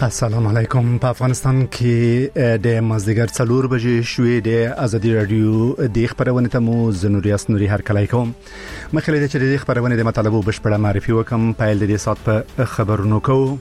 السلام علیکم. په افغانستان کې د مازدیګر 4 بجې شوې د ازادي رادیو د خبرونه ته مو زنوریاس نوري هر کله کوم. مخکې د چریدي خبرونه د مطالبه بشپړه معرفي وکم. په دې سات په خبرونو کوو.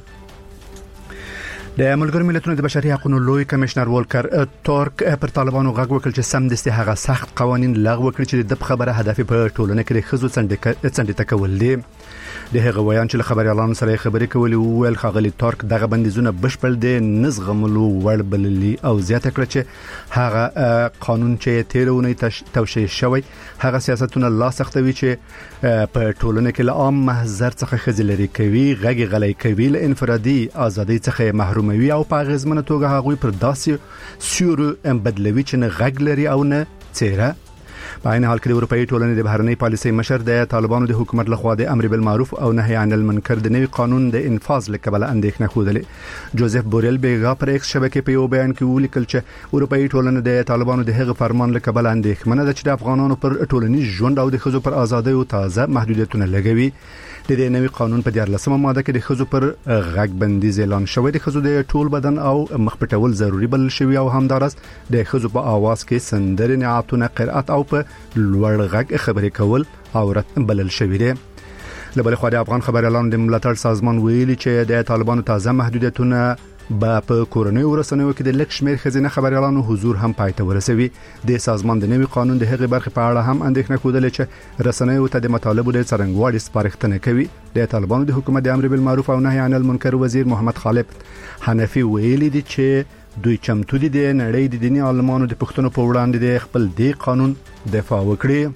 د ملګرو ملتونو د بشري حقوقو لوی کمشنر ولکر تورک پر طالبانو غږ وکړ چې سم دستي هغه سخت قوانين لغوه کړي چې د خبره هدف په ټولنه کې د خزو څنډه تکول دي. د هغه ویان چې خبري اعلان سره خبري کولې ویل خغلی تورک دغه بندیزونه بشپړ دي نزغملو وړ بللی او زیاته کړ چې هغه قانون چې تیرونه توشیح شوی هغه سیاستونه لا سختوي چې په ټولنه کې له عام محضر څخه خزلري کوي غږی غلي کوي له انفرادي ازادي څخه محروموي او په غزمنه توګه هغوی پر داسې سیورو بدلوي چې نه غږ لري او نه چیرې. په عین حال کې د اروپאי ټولنې د بهرنۍ پالیسۍ مشر د طالبانو د حکومت لخوا د امر بالمعروف او نهي عن المنکر د نوي قانون د انفاذ لکبل اندېښنه خوده. جوزف بورل بیګا پر ایکس شبکې په یو بیان کې ولیکل چې اروپאי ټولنه د طالبانو د هغه فرمان لکبل اندېښمنه ده چې د افغانانو پر ټولنیز ژوند او د خزو پر ازادۍ او تازه محدودیتونه لګوي. د دې نوي قانون په 14مه ماده کې د خزو پر غږ بندیز اعلان شوی. د خزو د ټول بدن او مخ پټول ضروری بل شوی او همدارس د خزو په आवाज کې سندره نعتونه قرأت او په لوړ غږ خبرې کول عورت بلل شوی دی. لبل خو د افغان خبر اعلان د ملاتړ سازمان ویلي چې د طالبانو تازه محدودیتونه په کورونی ورسنوي کې د لک شمیر خزینه خبر اعلان حضور هم پاتې ورسوي. د سازمان د نوي قانون د هغې برخې په اړه هم اندېښنه کودل چې رسنیو ته د مطالبو د څرنګوالي سپارښتنه کوي. د طالبانو د حکومت د امر بالمعروف او نهي عن المنکر وزیر محمد خالد حنفي ویلي دي چې دوی چمتو دي د نړۍ د دیني عالمانو د پښتنو په وړاندې د خپل دی قانون دفاع وکړي.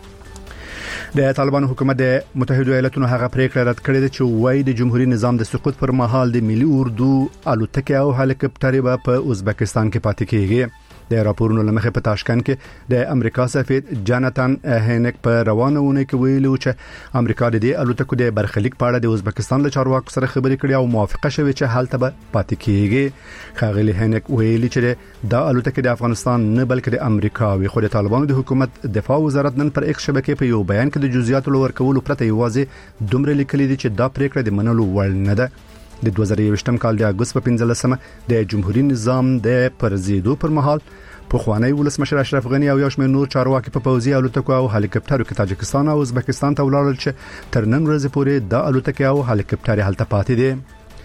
د طالبانو حکومت د متحده ایالاتونو هغه پریکړه رد کړې ده چې وایي د جمهوریت نظام د سقوط پر مهال د ملي اردو الوتکې او هلیکوپټر په ازبکستان کې پاتې کیږي. د راپورونو لمخې په تاشکند کې د امریکا سفیر جاناتان هینک په روانونه کې ویلو چې امریکا د دې الوتکو د برخلیک په اړه د ازبکستان له چارواکو سره خبرې کړې او موافقه شوې چې حالت به پاتې کیږي. خاغلی هینک ویلي چې د الوتکې د افغانستان نه بلکې د امریکا وي. خو د طالبانو د حکومت دفاع وزارت نن پر ایکس شبکې په یو بیان کې د جزئیات لور کولو پرته یوازې دومره لیکلي دي چې دا پریکړه د منلو وړ نه ده. د 2021م کال د اگست په 15مه د جمهوریت نظام د پرزیدو پر مهال په خوانی ولسمشر اشرف غنی او یو شمېر نور چارواکي په پوځي الوتکو او هلیکوپټرو کې تاجکستان او ازبکستان ته ولاړل چې تر نن ورځې پورې د الوتکې او هلیکوپټر هلته پاتې دي.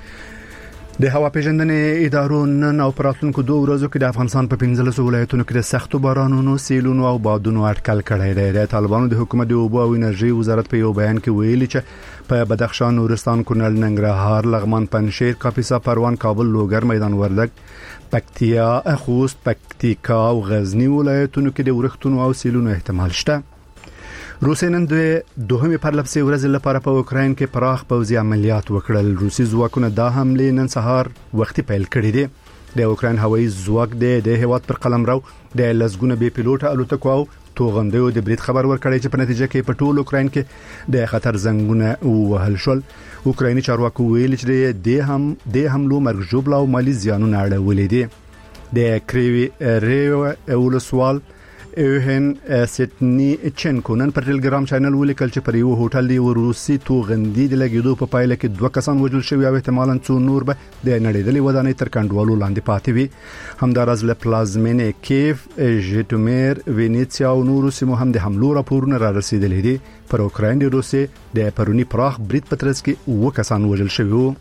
د هوا پیژندنې ادارو نن او پراتونکو 2 ورځو کې د افغانستان په 15 ولایتونو کې د سختو بارانونو، سیلونو او بادونو اټکل کړی دی. د طالبانو د حکومت د اوبو او انرژي وزارت په یو بیان کې ویلي چې په بدخشان، نورستان، کونړ، ننګرهار، لغمان، پنجشیر، کاپیسا، پروان، کابل، لوګر، میدان وردګ، پکتیا، خوست، پکتیکا او غزنی ولایتونو کې د ورښتونو او سیلونو احتمال شته. روسیه نن د دوهمې پرلپسې ورځې لپاره په اوکراین کې پراخ پوځي عملیات وکړل. روسي ځواکونه دا حمله نن سهار وختي پیل کړې دي. د اوکراین هوایي ځواک د هیواد پر قلمرو د لزګونه بي پیلوټه الوتکو او توغندیو د برید خبر ورکړی چې په نتیجه کې په ټول اوکراین کې د خطر زنګونه وهل شول. اوکرایني چارواکو ویل چې د حملو مرګ ژوبل او مالی زیانونه اړولې دي. د کریوی ریو اولسوال اوهن سټنی چنکو نن پر ټلګرام چینل ولیکل چې پر یو هوټل دی روسي توغندي د لګیدو په پایله کې 2 کسان وژل شوي او احتمالاً څو نور به د نړیدلې ودانۍ تر کنټرول لاندې پاتې وي. همدارز له پلازمینې کیف، ژټومیر، وینیڅیا او نورو سیمو هم د حملو راپورونه را رسیدلې دي. پر اوکراین د روسي د پرونی پراخ برید په ترڅ کې 2 کسان وژل شوي وو.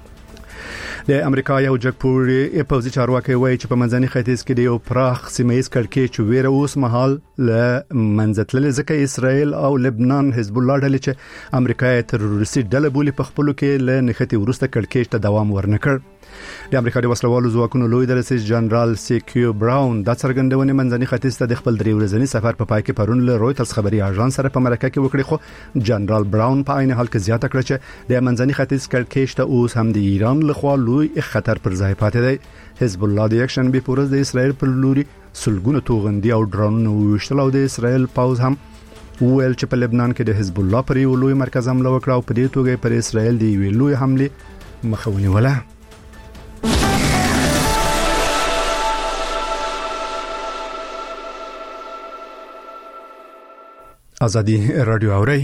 د امریکا یو جګپوړی پوځي چارواکي وایي چې په منځني ختیځ کې د یو پراخ سیمایي کړکېچ ویره اوس مهال له منځتللې ځکه اسرائیل او لبنان حزب الله ډلې چې امریکا تروریستي ډله بولي په خپلو کې له نښتې وروسته کړکېچ ته دوام ورنکړ. د امریکا د وسلوالو ځواکونو لوی درسیز جنرال سیکیو براون د څرګندونې منځني ختیځ ته د خپل 3 ورځني سفر په پای کې پرون له رويټرز خبري اژانس سره په مرکه کې وکړي. خو جنرال براون په عین حال کې زیاته کړه چې د منځني ختیځ کړکېچ ته اوس هم د ایران لخوا لوی خطر پر ځای پاتې دی. حزب الله د یک شنبه پورز د اسرائیل پر لوري سلګونه توغندي او ډرونونه وشتل او د اسرائیل پاوز هم ویل چې په لبنان کې د حزب الله پر یو لوی مرکز حمله وکړه او په دې توګه پر اسرائیل دی ویل لوی حمله مخاوني ولا. ازادي رادیو اوري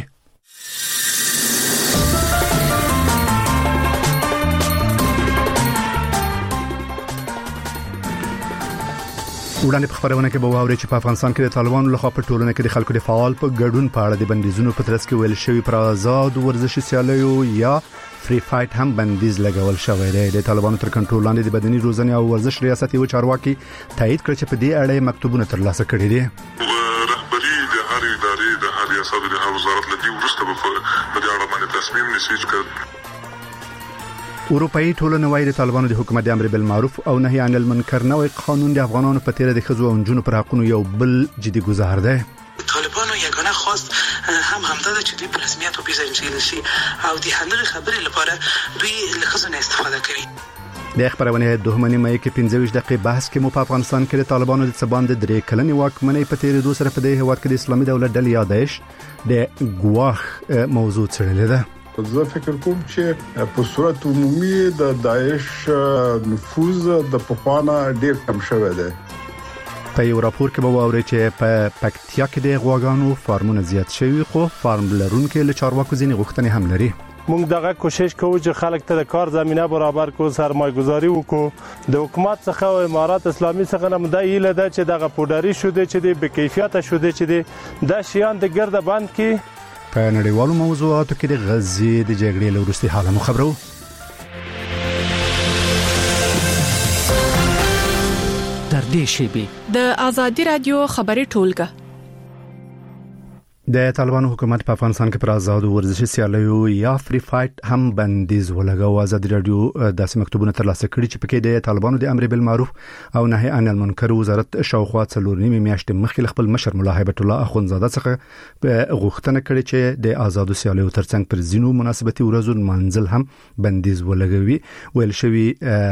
وړاندې په خبرونه کې به واوري چې په افغانستان کې د طالبانو لخوا په ټولنه کې د خلکو د فعال په ګډون په اړه د بندیزونو په ترڅ کې ویل شوی پر آزاد ورزشي سیالیو یا فری فایټ هم بندیز لګول شوی دی. د طالبانو تر کنټرول لاندې د بدني روزنې او ورزش ریاست یو چارواکي تایید کړ چې په دې اړه مکتوبونه ترلاسه کړي دي. رهبری د هر ادارې د هر ریاست د هر وزارت لدی ورسته په دې اړه باندې تصمیم نیسي چې اروپאי ټولنه وايي د طالبانو د حکومت د امر بالمعروف او نهي عن المنکر نوې قانون د افغانانو په تیر د خزو او جنونو پر حقونو یو بل جدي گزار ده. طالبانو یگانه خواست هم همداده چې دوی په رسمیت وپیژندل شي او د هغه خبرې لپاره دوی له خزانه استفاده کوي. د خبرونه دوهمنې مې کې 15 دقیقې بحث کې مو په افغانستان کې د طالبانو د سباند درې کلنې واکمنۍ په تیر 2 سره په دې هواد کې د اسلامي دولت ډلې یادش د ګواخ موضوع څرلې ده. زه فکر کوم چې په صورت عمومي د داعش نفوذ د پخوانه ډیر کم شوی دی. په یو راپور کې به واوري چې په پکتیا کې د غواګانو فارمونه زیات شوي خو فارم لرونکو له چارواکو ځینې غوښتنې هم لري. موږ دغه کوشش کوو چې خلک ته د کار زمينه برابر کو سرمایه‌گذاری وکړو. د حکومت څخه او امارات اسلامي څخه نه مدعي لده چې دغه پودري شوده چې د بکیفیت شوده چې د شیان د ګرد بند کې په نړیوالو موضوعاتو کې د غزې د جګړې له وروستي حاله مو خبرو. تر دې شی د آزادي رادیو خبري ټولګه د طالبانو حکومت په افغانستان کې پر آزاد ورزشي سیالیو یا فری فایټ هم بندیز ولګاو. آزادي رادیو داسې مکتوبونه ترلاسه کړي چې پکې د طالبانو د امر بالمعروف او نهي عن المنکر وزارت شاوخوا 4 میاشتې مخکې خپل مشر مولا هیبت الله اخونزاده څخه غوښتنه کړې چې د آزاد سیالیو ترڅنګ پر زینو مناسبتي ورځو منځل هم بندیز ولګوي. ویل شوی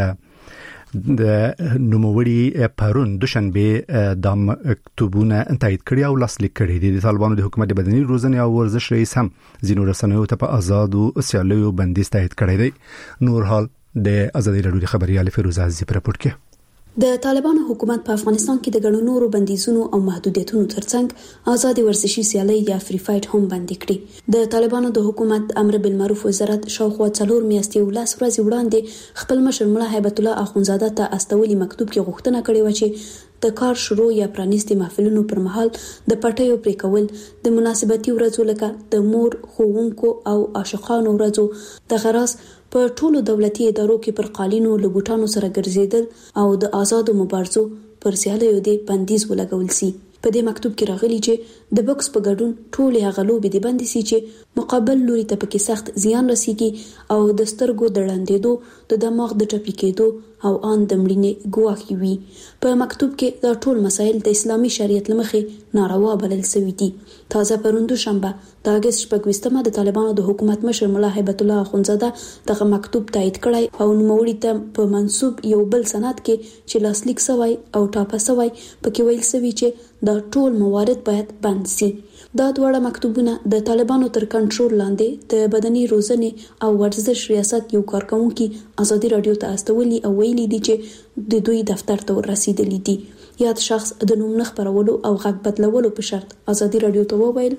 د نوموړي پرون دوشنبه د مکتوبونه تایید کړي او لاسلیک کړي دي. د طالبانو د حکومت د بدني روزنې او ورزش رئیس هم زینو رسنیو ته په آزاد سیالیو بندیز تایید کړي دي. نور حال د آزادي رادیو خبريال فیروزه عزیز پر راپور کې د طالبانو حکومت په افغانستان کې د ګڼو نورو بندیزونو او محدودیتونو ترڅنګ آزاد ورزشي سیالي یا فری فایټ هم بند کړي. د طالبانو د حکومت امر بالمعروف وزارت شاوخوا 4 میاشتې ولس ورځ وړاندې خپل مشر مولا هیبت الله اخونزاده ته استولي مکتوب کې غوښتنه کړې و چې د کار شروع یا پرانیستي محفلونو پر مهال د پټیو پرې کول د مناسبتي ورځو لکه د مور خوونکو او عاشقانو ورځو د غراس په ټولو دولتي ادارو کې پر قالینو لګوټانو سره ګرځیدل او د آزادو مبارزو پر سیالیو د بندیز ولګول سي. په دې مکتوب کې راغلي چې د بوکس په ګډون ټول هغه لوبې د بندي سي چې مقابل لوري ته پکې سخت زیان رسیږي او د سترګو د ړندېدو د دماغ د ټپي کېدو او ان د مړینې ګواښ وي. په مکتوب کې دا ټول مسایل د اسلامي شریعت لمخې ناروا بلل شوي دي. تازه پروندو شنبه د اگست 26 د طالبانو د حکومت مشر مولا هیبت الله اخونزاده دغه مکتوب تایید کړی او نوموړي ته په منسوب یو بل سند کې چې لاسلیک شوی او ټاپه شوی پکې ویل شوی چې دا ټول موارد باید بند شي. دا دوه مکتوبونه د طالبانو تر کنټرول لاندې د بدني روزنې او ورزش ریاست یو کارکونکي آزادي رادیو ته استولي او ویلي دي چې د دوی دفتر ته ورسېدلي دي. یاد شخص د نوم نه خبرولو او غږ بدلولو په شرط آزادي رادیو ته وویل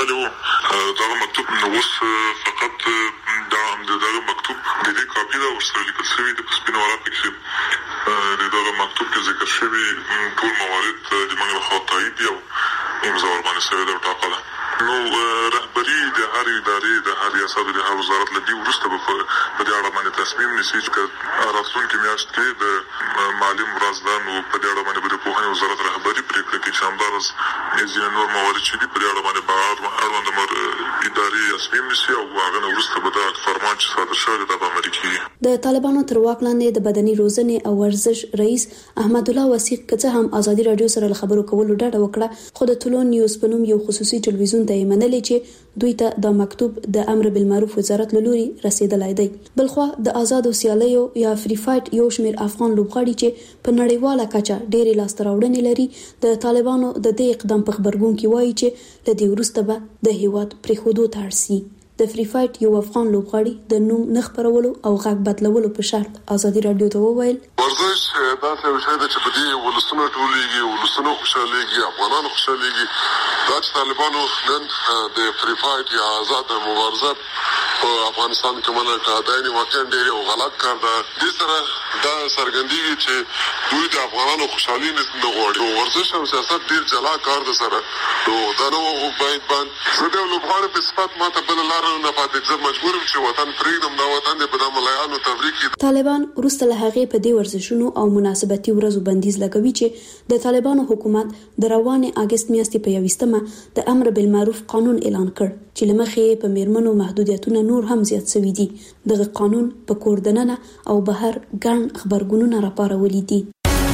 دا مکتوب نو اوس فقط دا مکتوب د دې کاپی دا ورسره لیکل شوی د سپینو ورقو کې د دا مکتوب کې ذکر شوی ټول موارد د موږ خوا تایید دي او امضا ور باندې شوی دا ټاکل. نو رهبری د هر ادارې د هر ریاست د هر وزارت لدی ورسته په دې اړه باندې تصمیم نیسي چې راتلونکي میاشت کې د معلم ورځدان او په دې اړه باندې د پوهنې وزارت رهبری پریکړه کوي چې همدارس ځینې نور موارد چې په دې اړه باندې اړوند ادارې تصمیم نیسي او هغه ورسته به دا فرمان چې صادر شوی د امریکای د طالبانو تر واک لاندې د بدني روزنې او ورزش رئیس احمد الله وثیق کڅه هم آزادي رادیو سره خبرو کولو ډاډه وکړه خو د ټولون نیوز په نوم یو خصوصي ټلویزیون ته منلې چې دوی ته د مکتوب د امر بالمعروف وزارت لوري رسیدلای دی. بلخوا د آزاد سیالیو یا فری فایټ یو شمیر افغان لوبغاړي چې په نړیواله کچه ډېری لاستراوړنې لري د طالبانو د دې اقدام په خبرګون کې وایي چې لدی ورسته به د هیواد پریخودو ترسي. د فری فایټ یو افغان لوبغاړي د نوم نه خبرولو او غږ بدلولو په شرط آزادي رادیو ته وویل ورزش دا څه وشي چې په دې ولسونو ټولېږي ولسونو خوشاليږي افغانانو خوشاليږي دا چې طالبانو نن د فری فایټ یا آزاد مبارزه په افغانستان کې منع کړه. دا یې واقعا ډېر غلط کار ده. دې سره دا څرګندېږي چې دوی د افغانانو خوشحالي نه غواړي. ورزش او سیاست ډېر جلا کار ده سره. نو دا نو باید زه د لوبغاړو په صفت ماته بل لار نه پاتې. زه مجبور یم چې وطن پرېږدم. دا وطن دې په د ملایانو تفریق کې. طالبان وروسته له هغې په دې ورزشونو او مناسبتي ورځو بندیز لګوي چې د طالبانو حکومت د روانې اګست میاشتې په 21 د امر بالمعروف قانون اعلان کړ چې لمخې په میرمنو محدودیتونه نور هم زیات شوي دي. دغه قانون په کور دننه او بهر ګڼ خبرګونونه راپارولي دي.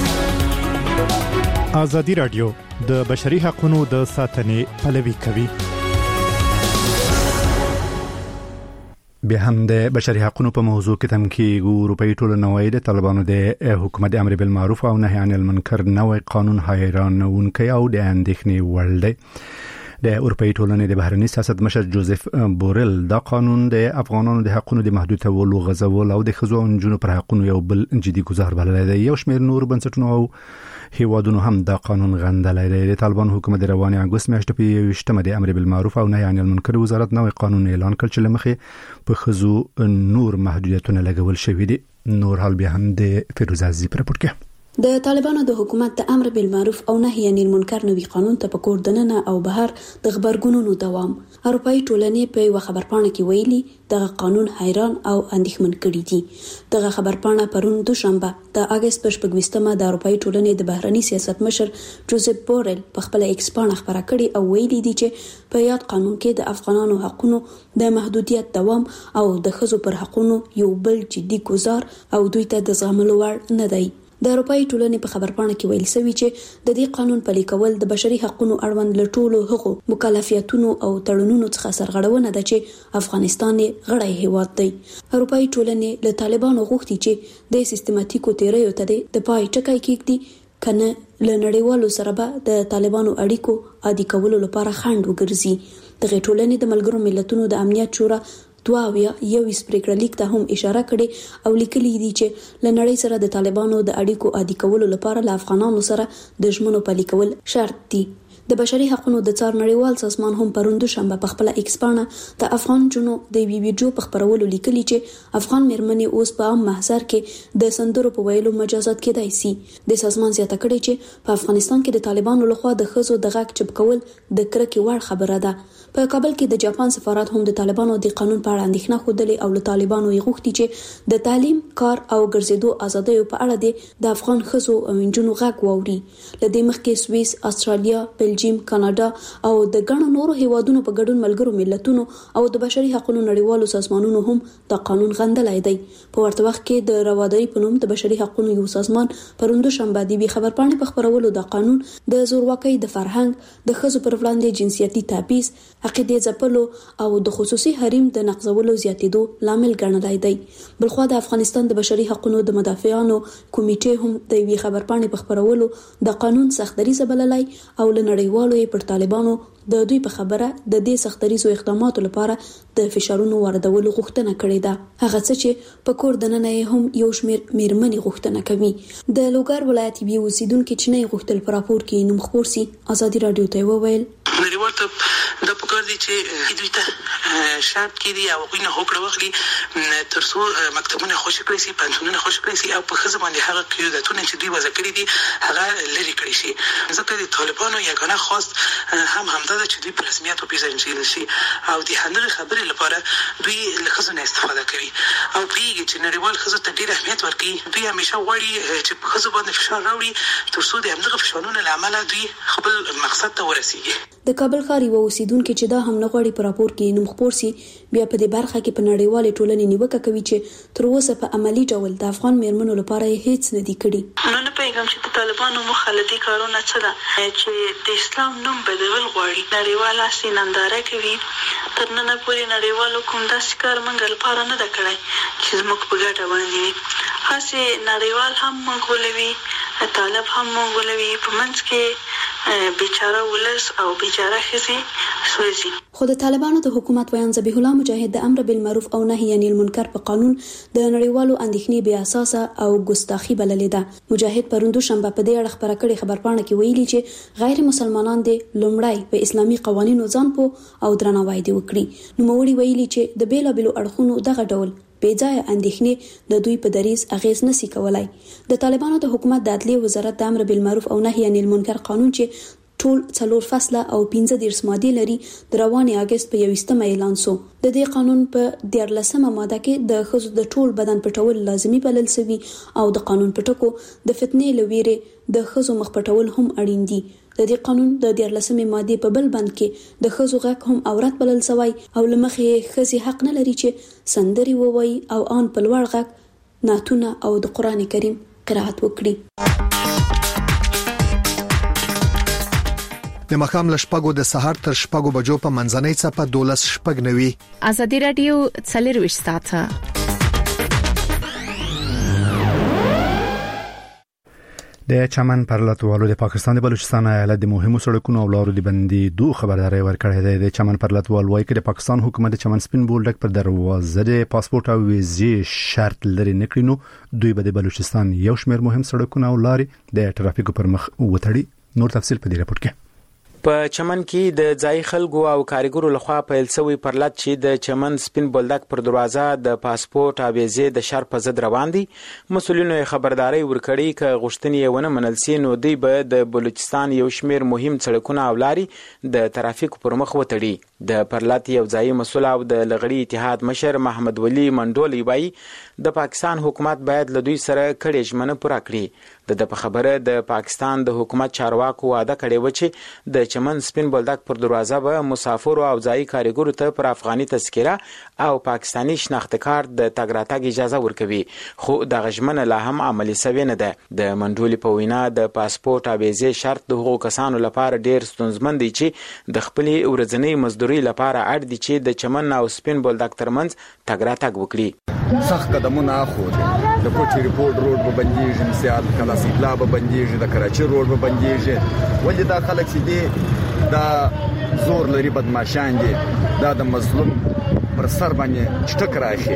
ازادي رادیو د بشري حقوقو د ساتنې پلوي کوي. به هم د بشري حقوقو په موضوع کې تم کې اروپאי ټولنه وايي د طالبانو د حکومت امر بالمعروف او نهي عن المنکر نوې قانون حیرانونکی او د اندېښنې وړ دی. د اروپאי ټولنې د بهرنی سیاست مشر جوزف بورل دا قانون د افغانانو د حقوقو د محدودولو غزول او د ښځو او نجونو پر حقوقو یو بل جدي گزار بللی دی. یو شمېر نور بنسټونه او هیوادونو هم دا قانون غندلی دی. د طالبان حکومت د روانې اګوست میاشتې په 21 د امر بالمعروف او نهي عن المنکر وزارت نوې قانون اعلان کړ چې لمخې په ښځو نور محدودیتونه لګول شوي دي. نور حال بیا هم د فیروز عزیزی پر راپور کې. د طالبانو د حکومت د امر بالمعروف او نهي عن المنکر نوي قانون ته په کور دننه او بهر د خبرګونونو دوام. اروپאי ټولنې په یو خبرپاڼه کې ویلي دغه قانون حیران او اندېښمن کړي دي. دغه خبرپاڼه پرون دوشنبه د اګست په 26مه د اروپאי ټولنې د بهرنی سیاست مشر جوزف بورل په خپل ایکس باندې خبره کړې او ویلي دي چې په یاد قانون کې د افغانانو حقوقو د محدودیت دوام او د ښځو پر حقوقو یو بل جدي گزار او دوی ته د زغملو وړ نه دی. د اروپאי ټولنې په خبرپاڼه کې ویل شوی چې د دې قانون پلي کول د بشري حقوقو اړوند له ټولو هغو مکلفیتونو او تړونونو څخه سرغړونه ده چې افغانستان غړی هیواد دی. اروپאי ټولنې له طالبانو غوښتي چې د سیستماتیکو تیریو ته د پای ټکی کېږدي کنه له نړیوالو سره به د طالبانو اړیکو عادي کولو لپاره خنډ وګرځي. دغه ټولنې د ملګرو ملتونو د امنیت شورا یو پریکړه لیک ته هم اشاره کړې او لیکلي دي چې له نړۍ سره د طالبانو د اړیکو عادي کولو لپاره له افغانانو سره د ژمنو پلي کول شرط دي. د بشري حقوقو د څار نړیوال سازمان هم پرون دوشنبه په خپل ایکس باندې د افغان جنو د ویډیو په خبرولو لیکلي چې افغان مېرمنې اوس په عام محضر کې د سندرو په ویلو مجازات کېدای شي. د سازمان زیاته کړې چې په افغانستان کې د طالبانو لخوا د ښځو د غږ چپ کول د کرکې وړ خبره ده. په کابل کې د جاپان سفارت هم د طالبانو د قانون په اړه اندېښنه خوده او له طالبانو یې غوښتي چې د تعلیم، کار او ګرځېدو ازادۍ په اړه د افغان ښځو او نجونو غږ واوري. لدې مخکې سویس، استرالیا، بلجیم، کاناډا او د ګڼو نورو هیوادونو په ګډون ملګرو ملتونو او د بشري حقوقو نړیوالو سازمانونو هم د قانون غندلای دی. په ورته وخت کې د رواداري په نوم د بشري حقوقو یو سازمان پروندو شنبه دی خبرپاڼې په خبرولو د قانون د زورواکۍ د فرهنګ، د ښځو پر وړاندې جنسیتي تبعیض، عقیدې ځپلو او د خصوصي حریم د نقضولو زیاتېدو لامل ګڼلای دی. بلخوا د افغانستان د بشري حقوقو د مدافعانو کمیټې هم د وی خبرپاڼې په خبرولو د قانون سختدریزه بللای او له نړیوالو پر طالبانو د دوی په خبره د دې سختدریزو اقداماتو لپاره د فشارونو واردولو غوښتنه کړې ده. هغه څه چې په کور دننه هم یو شمېر مېرمنې غوښتنه کوي. د لوګر ولایت یو اوسیدونکو چې نه غوښتل پر راپور کې نوم خپور سي ازادي رادیو ته وویل نړیوال ته د پکار دي چې دوی ته شرط کړي او غوښنه هوکړه واخلي ترڅو مکتبونه خوشی کړي سي، پنځونه خوشی کړي سي او په خزه باندې هغه قیودتونه چې دوی وضع کړي دي هغه لري کړي شي. ځکه د طالبانو یګانه خواست هم همدا ده چې دوی په رسمیت وپیژندل شي او د هندغه خبرې لپاره دوی له خزه نه استفاده کوي او پریږي چې نړیوال خزه ته ډیر اهمیت ورکړي. دوی همیشه غواړي چې په خزه باندې فشار راوړي ترڅو د همدغه فشارونو له امله دوی خپل مقصد ته ورسیږي. د کابل ښار یو اوسیدونکو چې دا هم نه غواړي په راپور کې نوم خپور سي بیا په دې برخه کې په نړیوالې ټولنې نیوکه کوي چې تر اوسه په عملی ډول د افغان مېرمنو لپاره هیڅ نه دی کړی. نو نه پیغام چې د طالبانو مخالفي کارونه څه ده چې د اسلام نوم بدلول غواړي. نړیواله سیننداره کوي تر نن پورې نړیوالو کوم داسې کار موږ لپاره نه ده کړی چې زموږ په ګټه باندې وي. هسې نړیوال هم موږ ولوي، طالب هم موږ ولوي، په منځ کې بیچاره ولس او بیچاره ښځې سوځي. خو د طالبانو د حکومت ویان ذبیح الله مجاهد د امر بالمعروف او نهي عن المنکر په قانون د نړیوالو اندېښنې بې اساسه او ګستاخی بللې ده. مجاهد پروندو شنبه په دې اړه خبره کړې خبرپاڼه کې ویلي چې غیر مسلمانان د لومړی په اسلامي قوانینو ځان په او درناوی دی وکړي. نو موري ویلي چې د بیلابلو اړخونو دغه ډول بېځایه اندېښنې د دوی په دریز اغیز نسی کولای. د طالبانو د حکومت د عدلیې وزارت د امر بالمعروف او نهي عن المنکر قانون چې ټول 4 فصله او 15 ماده لري د رواني اگست په 21 اعلان شو. د دې قانون په 14مه ماده کې د ښځو د ټول بدن پټول لازمي بلل شوی او د قانون پټکو د فتنې لويره د ښځو مخ پټول هم اړین دي. د دې قانون د 14مه ماده په بل بند کې د ښځو غږ هم عورت بلل شوی او لمخې ښځې حق نه لري چې سندري ووایي او ان په لوړ غږ نعتونه او د قران کریم قرائت وکړي. د مخام لشپګو د سحر تر شپګو بجو په منځنۍ صفه 12:09 ازادي رادیو 24 ساعته. د چمن پر لاتوالو د پاکستان د بلوچستان ایالت د مهمو سړکونو او لارو د بندیدو خبرداري ورکړې ده. د چمن پر لاتوالو وايي چې د پاکستان حکومت د چمن سپین بولډک پر دروازه د پاسپورت او ویزې شرط لري نکړي، نو دوی به د بلوچستان یو شمېر مهم سړکونه او لارې د ټرافیکو پر مخ وتړي. نور تفصیل په دې راپور کې. په چمن کې د ځای خلکو او کارګرو لخوا پیل شوی پرلط چې د چمن سپین بولډک پر دروازه د پاسپورت او ویزې د شرط په ضد روان دي. مسولینو خبرداري ورکړي ک غوښتنې ونه منل سي نو دوی به د بلوچستان یو شمېر مهم سړکونه او لارې د ترافیک پر مخ وتړي. د پرلط یو ځای مسول او د لغړی اتحاد مشر محمد ولی منډولي وایي د پاکستان حکومت باید له دوی سره کړي ژمنه پوره کړي. د په خبره د پاکستان د حکومت چارواکو وعده کړې و چې د چمن سپین بولډک پر دروازه به مسافر او ځای کارګرو ته پر افغاني تذکره او پاکستانی شناخت کارت د تګ راتګ اجازه ورکوي، خو د غژمنه لا هم عملی شوی نه ده. د منډولي په وینا د پاسپورت او ویزې شرط د هغو کسانو لپاره ډیر ستونزمن دی چې د خپلې ورځنۍ مزدوري لپاره اړ دي چې د چمن او سپین بولډک ترمنځ تګ راتګ وکړي. سخت قدمونه اخلي. د کوټي ریپورت روډ به بنديږي، مثال کلا سیدلا به بنديږي، د کراچي روډ به بنديږي. ولې دا خلک چې دي دا زور لري بدمعشان دي، دا د مظلوم پر سر باندې چټک راخي.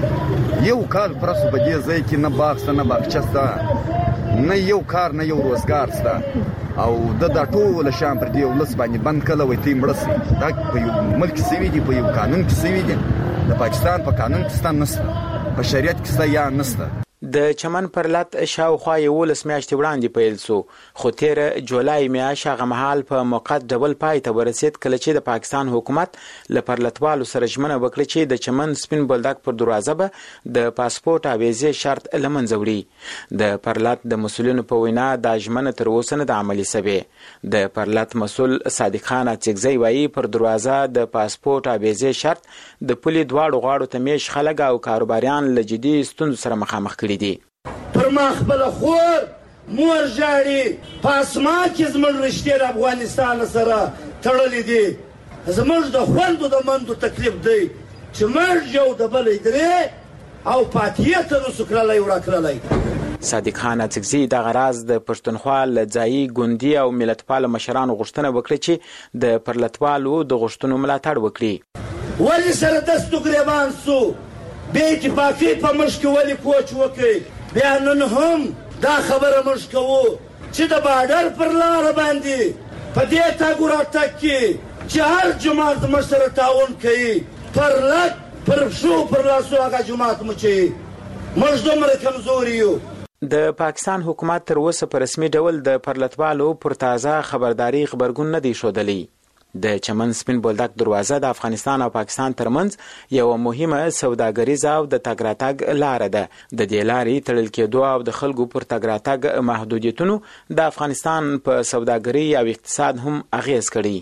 یو کال پرسو به دې ځای کې نه باغسته نه باغچسته نه یو کار نه یو روزګار سته او د ټول شام پر دې ولس باندې بند کله وي تی مړسي. دا په یو ملک سوي دي، په یو قانون کې سوي دي. د پاکستان په قانون کې ستان نشته، په شریعت کې ستان یا نشته. د چمن پرلط شاوخوا 11 میاشتې وړاندې پیل شو، خو تیر جولای میاشت هغه مهال په موقت ډبل پای ته ورسید کله چې د پاکستان حکومت له پرلطوالو سره ژمنه وکړه چې د چمن سپین بولډک پر دروازه به د پاسپورت او ویزې شرط له منځه وړي. د پرلط د مسولینو په وینا دا ژمنه تر اوسه نه ده عملي شوې. د پرلط مسول صادق خان اڅکزی وایي پر دروازه د پاسپورت او ویزې شرط د پولي دواړو غاړو ته میش خلک او کاروباریان له جدي ستونزو سره مخامخ کړي دي. پر ما خپل خور مور جاړي پاسما کې زموږ رشتې د افغانستان سره تړلې دي. زموږ د خوندو د مندو تکلیف دی چې موږ یو د بلې درې او پاتې ته نو سکرلای ورکړلای. صادق خان اڅکزی د غراز د پښتونخوا لځایي ګوندي او ملتپال مشرانو غوښتنه وکړه چې د پرلطوالو د غوښتنو ملاتړ وکړي. ولی سره دستو ګریبان سو بې اتفاقي په مشک ولی کوچ وکړي. بیا نن هم دا خبره موږ کوو چې د بارډر پر لار باندې په دې تګ راتګ کې چې هر جماعت موږ سره تعاون کوي، پر لک پر شو پر لاسو هغه جماعت مو چې موږ دومره کمزوري یو. د پاکستان حکومت تر اوسه په رسمي ډول د پرلطوالو پر تازه خبرداري خبرګون نه دی ښودلی. د چمن سپین بولډک دروازه د افغانستان او پاکستان ترمنځ یو مهمه سوداګریزه او د تګ راتګ لار ده. د دې لارې تړل کېدو او د خلکو پر تګ راتګ محدودیتونو د افغانستان په سوداګري او اقتصاد هم اغیز کړي.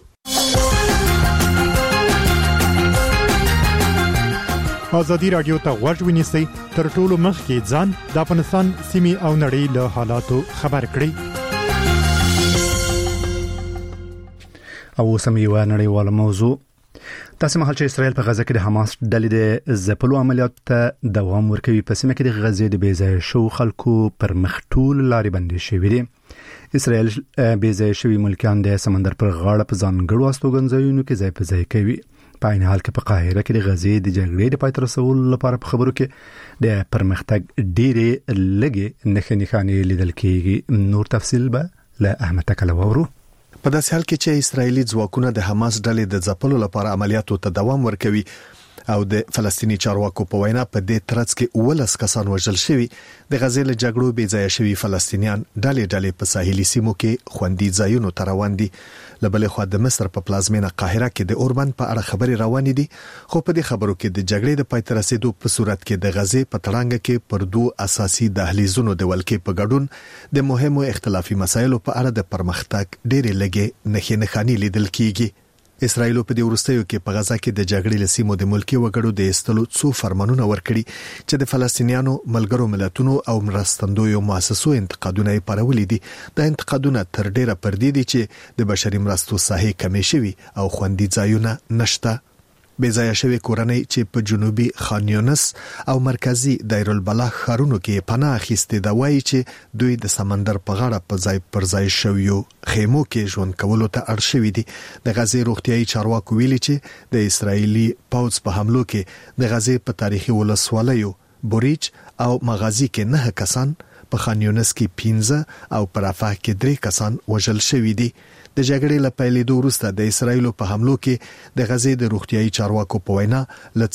ازادي رادیو ته غوږ ونیسئ، تر ټولو مخکې ځان د افغانستان سیمې او نړۍ له حالاتو خبر کړئ. او سم یو نړیواله موضوع تاسو مهال چې اسرائیل په غزه کې د حماس ډلې د ځپلو عملیات ته دوام ورکوي، په سیمه کې د غزې د بېځایه شو خلکو پر مخ ټول لارې بندې شوې دي. اسرائیل بېځایه شوي ملکیان د سمندر پر غاړه په ځانګړو استوګنځایونو کې ځای په ځای کوي. په عین حال کې په قاهره کې د غزې د جګړې د پای ته رسولو لپاره په خبرو کې د پرمختګ ډېرې لږې نښانې لیدل کېږي. نور تفصیل به له احمد تکله وورو. په داسې حال کې چې اسرایلی ځواکونه د حماس ډلې د ځپلو لپاره عملیاتو ته دوام ورکوي او د فلسطینی چارواکو په وینا په دې ترڅ کې 19 کسان وژل شوي، د غزې له جګړو بې ځای شوي فلسطینیان ډلې په ساحلي سیمو کې خوندي ځایونو ته روان دي. لبلې خو د مصر په پلازمینه قاهره کې د اوربند په اړه خبرې روانې دي، خو په دې خبرو کې د جګړې د پای ته رسیدو په صورت کې د غزې په تړانګه کې پر دوه اساسي دهلیزونو د ولکې په ګډون د مهمو اختلافي مسایلو په اړه د پرمختګ ډېرې لږې نښانې لیدل کیږي. اسرائیل په دې وروستیو کې په غزا کې د جګړې لسیمو د ملکی وګړو د استلو څو فرمانونه ورکړي چې د فلسطینیانو ملګرو ملتونو او مرستندویو مؤسسو انتقادونه یې پارولي دي. د انتقادونه تر ډیره پر دې دي چې د بشري مرستو ساحې کمې شوي او خوندي ځایونه نشته. بې ځایه شوی کورنۍ چې په جنوبي خان یونس او مرکزی دایر البلح ښارونو کې پناه اخیستې ده وایي چې دوی د سمندر په غاړه په ځای پر ځای شویو خیمو کې ژوند کولو ته اړ شوي دي. د غزې روغتیايي چارواکو ویلي چې د اسرایلی پوځ په حملو کې د غزې په تاریخي ولسوالیو بوریج او مغازی کې 9 کسان، په خان یونس کې 15 او په رفح کې 3 کسان وژل شوي دي. د جګړې له پیلېدو وروسته د اسرایلو په حملو کې د غزې د روغتیايي چارواکو په وینا ل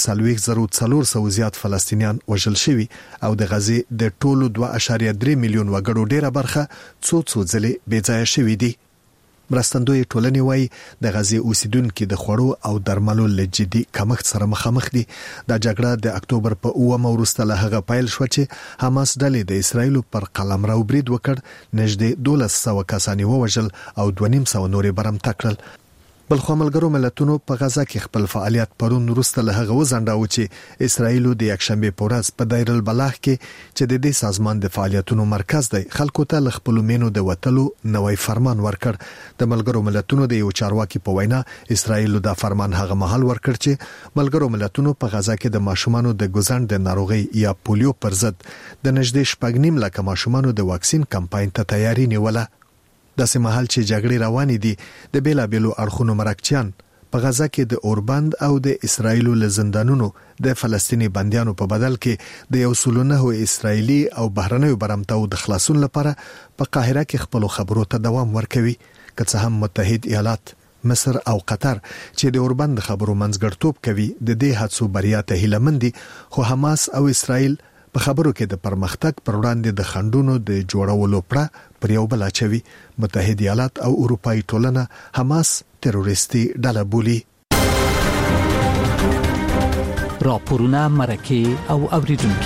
40,400 زیات فلسطینیان وژل شوي او د غزې د ټولو 2.3 میلیون وګړو ډیره برخه څو ځلې بې ځایه شوي دي. مرستندوی ټولنې وایي د غزې اوسیدونکو د خوړو او درملو له جدي کمښت سره مخامخ دي. دا جګړه د اکتوبر په 9 وروسته له هغه پیل شو چې حماس ډلې د اسرایلو پر قلمرو برید وکړ، نږدې 1200 کسان ووژل او 250 نورې برمته کړل. بل خو ملګرو ملتونو په غزا کې خپل فعالیت پرون وروسته له هغه وزنډاو چې اسرایلو د یکشنبه په ورځ په دایر البلح کې چې د دې سازمان د فعالیتونو مرکز دی خلکو ته ل خپل مینو د وټلو نوې فرمان ورکړ. د ملګرو ملتونو د یو چارواکي په وینا اسرایلو دا فرمان هغه مهال ورکړ چې ملګرو ملتونو په غزا کې د ماشومانو د ګوزند د ناروغي یا پولیو پر ضد د نږدې 9.5 لک ماشومانو د واکسین کمپاین ته تیاری نیوله. داسې مهال چې جګړې روانې دي د بیلابېلو اړخونو مرکچیان په غزا کې د اوربند او د اسرایلو له زندانونو د فلسطینی بندیانو په بدل کې د 109 اسرایلی او بهرنیو برمتاو د خلاصون لپاره په قاهره کې خپل خبرو ته دوام ورکوي. که څه هم متحد ایالات، مصر او قطر چې د اوربند خبرو منځګړتوب کوي د دې هڅو بریا ته هیله دي، خو حماس او اسرایل په خبرو کې د پرمختګ پر وړاندې د خنډونو د جوړولو پړه پر یو بل اچوي. متحد ایالات او اروپאי ټولنه حماس تروریستي ډله بولي. راپورونه مرکه او اوریدونکو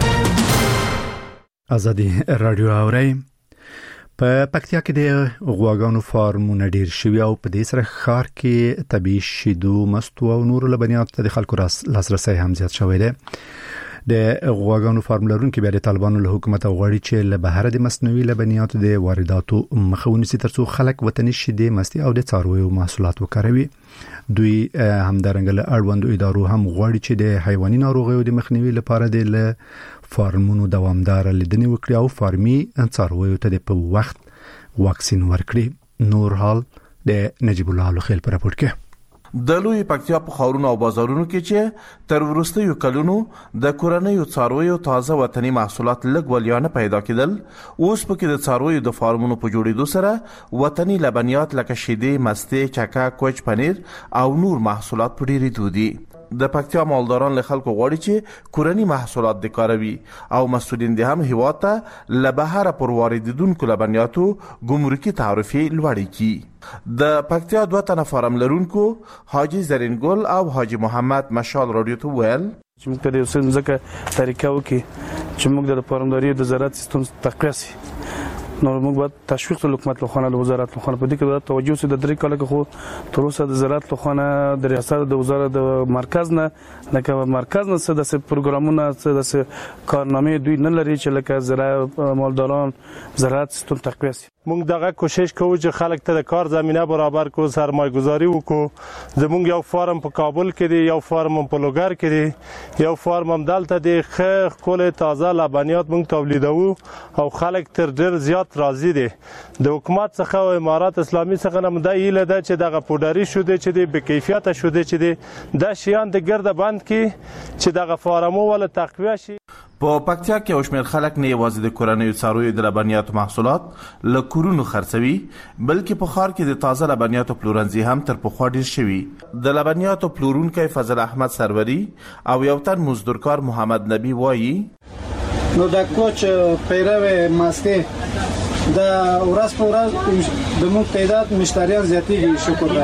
ازادي رادیو اوري. په پکتیا کې د غواګانو فارمونه ډیر شوي او په دې سره ښار کې طبيعي شیدو، مستو او نور لبنیات ته د خلکو لاسرسي هم زیات شوی دی. د غواګانو فارم لرونکو بیا د طالبانو له حکومت غواړي چې له بهر د مصنوعي لبنیاتو د وارداتو مخه ونیسي ترڅو خلک وطني شیدې، مستي او د څارویو محصولات وکاروي. دوی همدارنګه له اړوندو ادارو هم غواړي چې د حیواني ناروغیو د مخنیوي لپاره د فارمونو دوامدار لیدنې وکړي او فارمي څارویو ته په وخت واکسین ورکړي. نور حال د نجیب الله لخیل پر راپور کې. د لوی پکتیا په خاورونو او بازارونو کې چې تر وروستیو کلونو د کورنیو څارویو تازه وطني محصولات لږ ولیانه پیدا کېدل، اوس پکې د څارویو د فارمونو په جوړېدو سره وطني لبنیات لکه شیدې، مستې، چکه، کوچ، پنیر او نور محصولات په ډېرېدو دي. د پکتیا مالداران له خلکو غواړي چې کورني محصولات د کاروي او مسؤلین دې هم هیواد ته له بهره پر واردېدونکو لبنیاتو ګمرکي تعرفې لوړې کړي. د پکتیا 2 تنه فارم لرونکو حاجی زرینګل او حاجی محمد مشال رادیو ته ویل چې موږ ته د اوسن ځکه طریقه وکي چې موږ د فارمداري د زراعت سیستم تقویه سي. نو موږ باید تشویق د حکومت لخوا له وزارت لخوا په دې کې د توجه سره د 3 کال کې خو تر اوسه د زراعت لخوا د ریاست د وزارت د مرکز نه لکه مرکز نه څه د پروګرامونه څه د کارنامې دوی نه لري چې لکه زراعت مالداران زراعت سیستم تقویه سي. مونږ دغه کوشش کوو چې خلک ته د کار زمينه برابر کو سرمایه‌گذاري وکړو زمونږ یو فارم په کابل کې دی یو فارم په لوګر کې دی یو فارم هم دلته دی خخ کول تازه لبنیات مونږ تولیدوو او خلک تر ډیر زیات راضي دي د حکومت څخه او امارات اسلامي څخه نه مده ایله ده چې دغه پودري شوده چې دی به کیفیت شوده چې دی د شیان د ګرده بند کې چې دغه فارمو ول تقویه شي په پکتیا کې اوشمیر خلک نه یوازې د کورنیو څارویو د لبنیاتو محصولات له کورونو خرڅوي بلکې په ښار کې د تازه لبنیاتو پلورنځي هم تر پخوا ډیر شوي د لبنیاتو پلورونکی فضل احمد سروری او یو تن مزدورکار محمد نبی وایي نو د کوچ پیروي ماسته د ورځ په ورځ د موږ تعداد مشتریان زیاتېږي شکر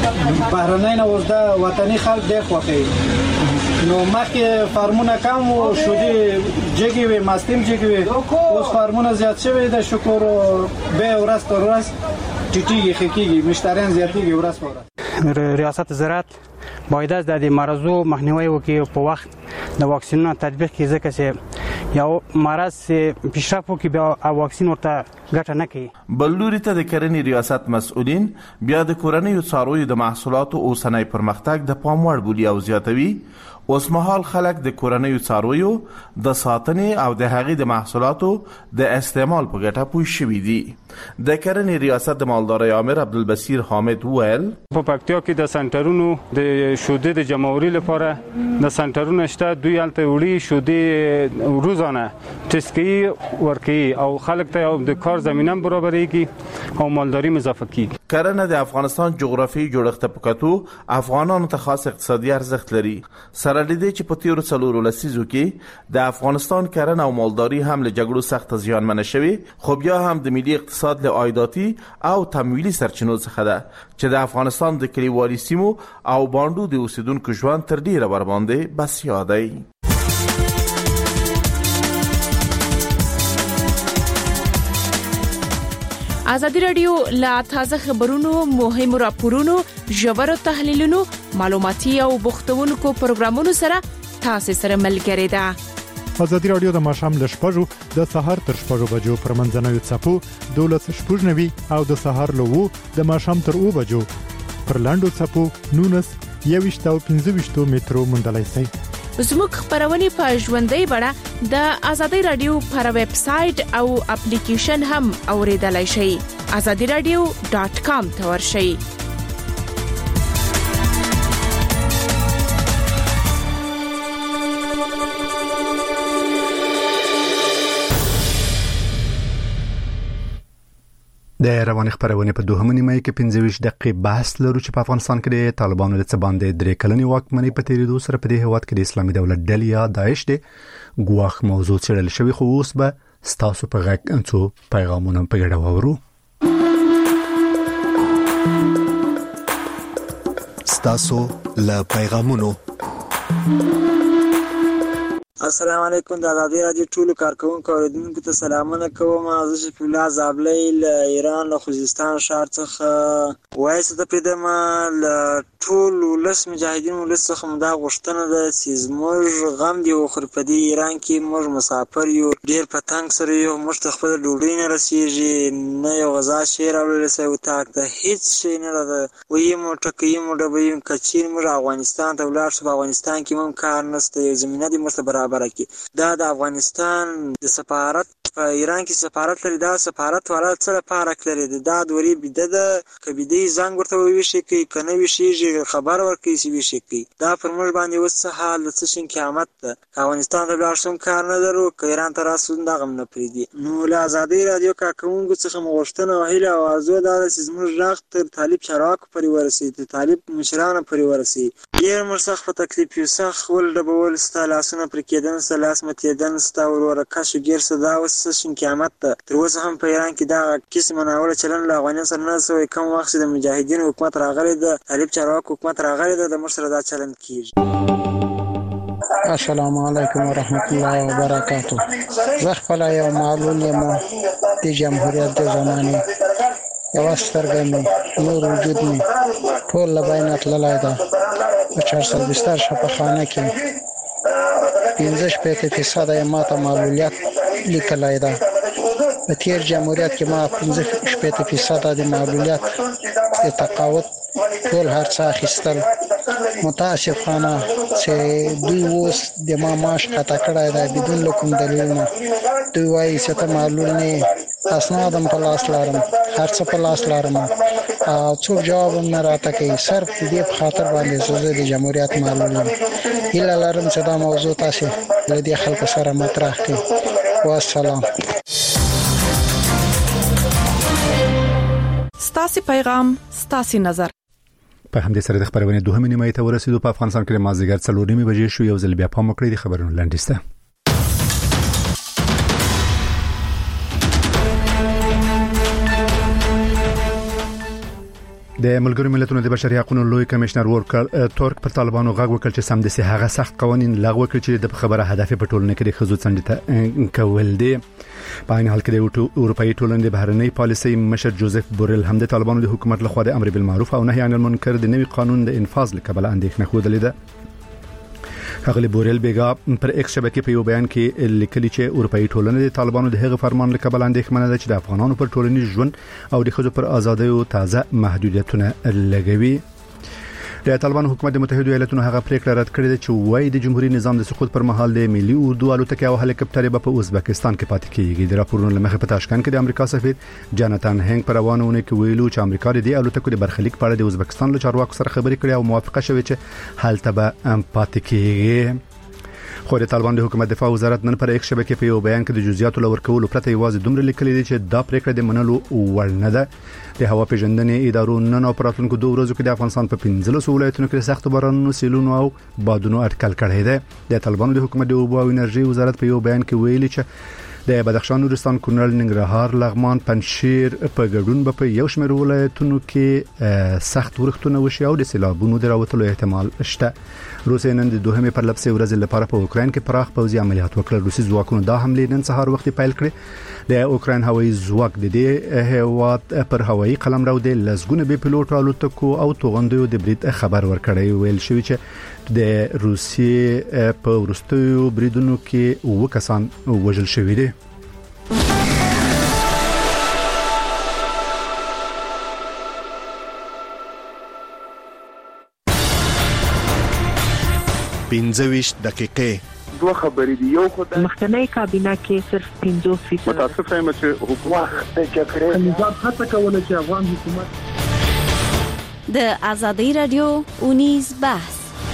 ده بهرنۍ نه اوس د وطني خلک ډېر خوښوي نو مخکې فارمونه کم و شودي جګې وي ماستیم جګې وي اوس فارمونه زیات شوي د شکر به ورځ تر ورځ ټیټېږي ښه کېږي مشتریان زیاتېږي ورځ په ورځ ریاست زراعت باید از د مرضو مخنیوی وکړي په وخت د واکسینونو تطبیق کړي ځکه چې یو مرض پیشرفت وکړي بیا واکسین ورته ګټه نه کوي بل لوري ته د کرنې ریاست مسؤلین بیا د کورنیو څارویو د محصولاتو اوسنی پرمختګ د پام وړ بولي او زیاتوي اوس مهال خلک د کورنیو څارویو د ساتنې او د هغې د محصولاتو د استعمال په ګټه پوه شوي دي د کرنې ریاست د مالدارۍ امر عبدالبصیر حامد وویل په پکتیا کې د سنټرونو د شودې د جمعوري لپاره د سنټرونو شته دوی هلته وړي شودې روزانه ټیسټ کوي ورکوي او خلک ته د کار زمینه برابرېږي او مالداري اضافه کیږي کرنه د افغانستان جغرافیایي جوړښت په کتو افغانانو ته خاص اقتصادي ارزښت لري سره لدې چې په تیرو څلورو لسیزو کې د افغانستان کرنه او مالداري هم له جګړو سخت زیانمنه شوي خو بیا هم د ملي اقتصاد له عایداتي او تمویلي سرچینو څخه ده چې د افغانستان د کلیوالي سیمو او باندو د اوسیدونکو ژوند تر ډیره ورباندې بسیا دی ازادي رادیو لا تازه خبرونو مهمو راپورونو ژورو تحلیلونو معلوماتي او بوختونکو پروګرامونو سره تاسو سره ملګری ده ازادي رادیو د ماشام ل شپږو د سحر تر شپږو بجو پر منځنوي چپو 12:90 او د سحر له 2 د ماشام تر 2 بجو پر لاندو چپو 19:25 مترو مندلای سي زموږ خبرونه په ژوندۍ بڼه د ازادي رادیو پر ویب سټ او اپلیکیشن هم اوریدلای شئ azadiradio.com ته ورشئ د رواني خبرونه په دوه نیمه کې 15 دقیقې بحث لرو چې په افغانستان کې د طالبانو د څباندې درې کلنې واکمنۍ په تیریدو سره په دې هیواد کې د اسلامي دولت ډلې یا داعش د ګواخ موضوع څېړل شوی خو اوس به ستاسو په غږ انڅو پیغامونه په ګډه وورو ستاسو له پیغامونو السلام علیکم د ازادي رادیو ټولو کارکونکو اوریدونکو ته سلامونه کوم زه شفیع الله زابلی له ایران له خوزستان ښار څخه وایس ته پدم له ټول ولس مجاهدین ولس څخه مدا غوښتنه ده چې زموږ غم دی خو په دې ایران کې موږ مسافر یو ډیر پتنګ سره یو موږ ته خپل ډوډۍ نه رسیږي نه یو غذا شی راوړل سي او تاک ته هیڅ شی نه ده وایي مو ټکې مو ډبې کچیر موږ افغانستان ته ولاړ شو افغانستان کې مم کار نشته یو زمينه دي مست برابر دا د افغانستان د سفارت په ایران کې سفارت لري دا سفارت والا سره پارک لري دا دوری بده د کبيدي زنګ ورته ویشي کوي کنه ویشي خبر ورکړي سی ویشي کوي دا پر موږ باندې وسه حال څه شین قیامت ده افغانستان د لارښوم کار نه درو ایران تر اسون دا غم نه پریدي نو له ازادي رادیو کارکونکو څخه مغشتنه او هیله او ارزو دا چې زموږ راغ تر طالب چراغ پرې ورسي ته طالب مشرانه پرې ورسي ډیر مرسخ په تکلیف یو سخ ول ډبول ستالاسونه پر کېدن سلاس متیدن ستا ورور کښ ګیر صدا وس شین قیامت ته تر اوسه هم په ایران کې دا قسم ناوړه چلن له افغانستان سره نه سوی کوم وخت د مجاهدین حکومت راغلی د طالب چارواکو حکومت راغلی د مشر دا چلن کیږي السلام علیکم ورحمت الله وبرکاته زه خپل یو معلول یم د جمهوریت د زمانه یو سترګم نور وجود می ټول لباین تللای دا 420 شپخانه کې 15% یې ماته معلولیت لیکلای دا په تیر جمهوریت کې ما 15% د معلولیت د تقاعد ټول هرڅه اخیستل. متاسفانه چې دوی اوس د ما معاش قطع کړی دی بدون کوم دلیل نه. دوی وایي چې ته معلول نه اسنادم په لاس لرم، هرڅه په لاس لرم او څوک جواب نه راته کوي. صرف دې په خاطر باندې زه د جمهوریت معلول یم. هیله لرم چې دا موضوع تاسو له دې خلکو سره مطرح کړئ. والسلام. ستاسو پیغام، ستاسو نظر. په همدې سره د خبرونه دوهمه نیمه ته ورسېدو. په افغانستان کې مازیګر 4:30 بجې شو. یو ځل بیا په مکړې د خبرونو لاندېسته. د ملګرو ملتونو د بشري حقوقو لوی کمشنر تورک پر طالبانو غږ وکړ چې سمدستي هغه سخت قوانين لغوه کړي چې د خبره هدف په ټولنه کې د خزو څنډه کول دي. په عین حال کې د اروپאי ټولنې د بهرنۍ پالیسۍ مشر جوزف بورل هم د طالبانو د حکومت لخوا د امر بالمعروف او نهي عن المنکر د نوي قانون د انفاذ لپاره اندېښنه خوده لیده. هغه بورل بیګا پر ایکس شبکې په یو بیان کې لیکلي چې اروپאי ټولنه د طالبانو د هغه فرمان لپاره اندېښمنه ده چې د افغانانو پر ټولنیز ژوند او د خزو پر ازادۍ او تازه محدودیتونه لګوي. د طالبانو حکومت د متحده ایالاتونو هغه پریکړه رد کړې ده چې وایي د جمهوریت نظام د سقوط پر مهال د ملي اردو الوتکې او هلیکاپټر په ازبکستان کې پاتې کیږي. د راپورونو لمخې په تاشکند کې د امریکا سفیر جاناتان هنګ پر روانونه کې ویلو چې امریکا د الوتکو د برخلیک په اړه د ازبکستان له چارواکو سره خبرې کړې او موافقه شوې چې هلته به پاتې کیږي. خو د طالبان د حکومت دفاع وزارت نن پر ایک شبکې په یو بیان کې د جزئیاتو لور کولو پرته یوازې دومره لیکلي دي چې دا پریکړه د منلو وړ نه ده. د هوا پیژندنې ادارو نن او پراتونکو 2 ورځو کې د افغانستان په 15 ولایتونو کې سخت بارانونو، سیلونو او بادونو اټکل کړی دی. د طالبانو د حکومت د اوبو او انرژي وزارت په یو بیان کې ویلي چې د بدخشان، نورستان، کونړ، ننګرهار، لغمان، پنجشیر په ګډون په یو شمېر ولایتونو کې سخت ورښتونه وشي او د سیلابونو د راوتلو احتمال شته. روسیه نن د دوهمې پر لپسې ورځ لپاره په اوکراین کې پراخ پوځي عملیات وکړل. روسي ځواکونو دا حمله نن سهار وخت پیل کړې. د اوکراین هوایي ځواک د دې هیواد پر هوایي قلمرو د لزګونه به پیلوټ الوتکو او توغندیو د برید خبر ورکړی. ویل شوی چې د روسیې په ورستیو بریدونو کې 9 کسان وژل شوي دي. پنځويش دقیقې دوه خبرې دي. یو خدای مخکنی کابینه کې صرف 50% متاسفه یم چې حکومت د جګړې نظام هڅه کوله چې افغان حکومت د ازادي رادیو اونیز بحث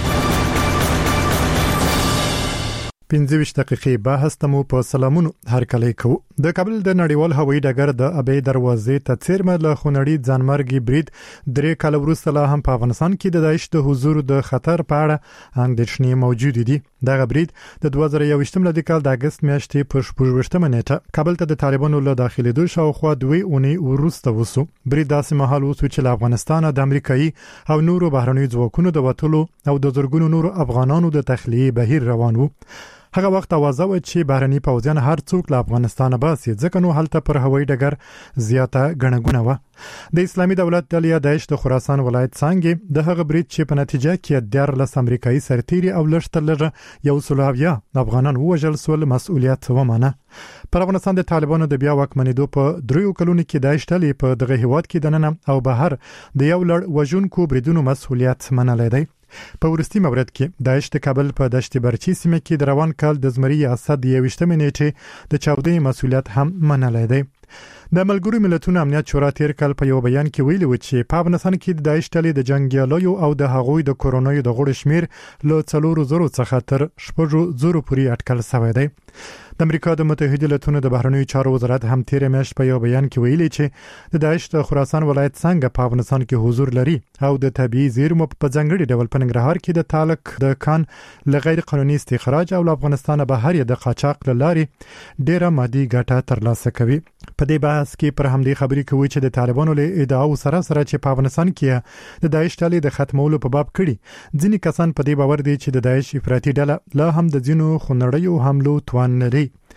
15 دقیقې بحث تمو په سلامونو هر کله کو. د کابل د نړیوال هوایي ډګر د ابي دروازې ته څیرمه له خونړي ځانمرګي برید 3 کال وروسته لا هم په افغانستان کې د داعش د حضور د خطر په اړه اندېښنې موجود دي. دغه برید د 2021 کال د اگست میاشتې په 28 نیټه کابل ته د طالبانو له داخليدو شاوخوا 2 اونۍ وروسته وسو. برید داسې مهال وسو چې له افغانستان د امریکایي او نورو بهرنیو ځواکونو د وټلو او د زرګونو نورو افغانانو د تخلیه بهیر روان وو. هغه وخت اوازه و چې بهرني پوځیان هر څوک له افغانستان باسي، ځکه نو هلته پر هوایي ډګر زیاته غنغونه و. د اسلامي دولت دلیا داعش د خراسان ولایت څنګه د هغه برید چې په نتیجه کې 14 امریکایي سرتیري او لږ یو سلویا افغانان وژل سول مسؤلیت ومنه. پر افغانستان د طالبانو د بیا واکمنېدو په 3 کلونو کې داعش تلې په دغه هیواد کې دننه او بهر د یو لړ وژونکو بریدونو مسؤلیت منلای دی. په ورستي مورد کې داعش د کابل په دشت برچی سیمه کې د روان کال د زمري اسد 21 نیټه د چاودنې مسؤلیت هم منلای دی. د ملګرو ملتونو امنیت شورا تیر کال په یو بیان کې ویلي و چې په افغانستان کې د داعش ډلې د جنگیالیو او د هغوی د کورونایي د غړو شمیر له 400 څخه تر 600 پورې اټکل شوی دی. د امریکا د متحده ایالاتونو د بهرنیو چارو وزارت هم تیر میاشت په یو بیان کې ویلي چې د داعش د خراسان ولایت څنګه په افغانستان کې حضور لري او د طبيعي زیرمو په ځنګړي ډول په ننګرهار کې د تالک د کان لغیر قانوني استخراج او افغانستان بهر د قاچاق لاري ډیره مادي ګټه ترلاسه کوي. په دې بحث کې پر همدې خبرې کوي چې د طالبانو له ادعاو سره چې په افغانستان کې د داعش ډلې د ختمولو په باب کړي. ځینې کسان په دې باور دي چې د داعش افراطي ډله لا هم د ځینو خونړیو حملو توان لري.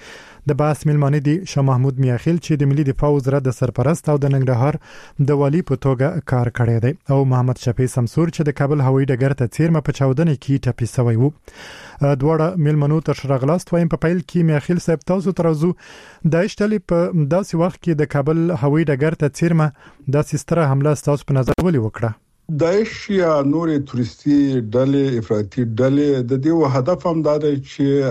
د باس ملمانه دي شاه محمود میاخیل چې د ملي دفاع وزارت د سرپرست او د ننګرهار د والی په توګه کار کړی دی او محمد شفیع سمسور چې د کابل هوایي ډګر ته څیرمه په چاودنه کې ټپي شوی وو. دواړه ملمنو تر شرغلاست وایم په پیل کې میاخیل صاحب تاسو ترازو د اشتلی په داسې وخت کې د کابل هوایي ډګر ته څیرمه داسې ستره حمله تاسو په نظر ولې وکړه؟ داعش یا نورې تورستي ډلې افراطي ډلې د دې هدف هم دا دی چې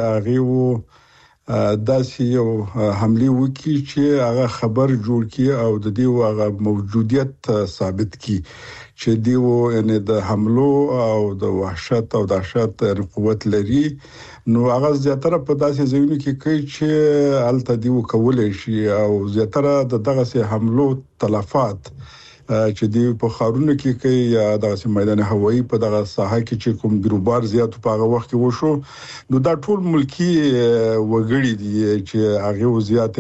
هغه داسې یو حمله وکړي چې هغه خبر جوړ کړي او د دې هغه موجودیت ثابت کړي چې دیو یعنی د حملو او د وحشت او دهشت قوت لري. نو هغه زیاتره په داسې ځایونو کې کوي چې الته دیو کولای شي او زیاتره دغه سه حملو تلفات چې دی په خارونو کې کوي یا د میدان هوایی په دغه ساحه کې چې کوم بیروبار زیات په هغه وخت کې وشو نو دا ټول ملکی وګړي دي چې هغه زیات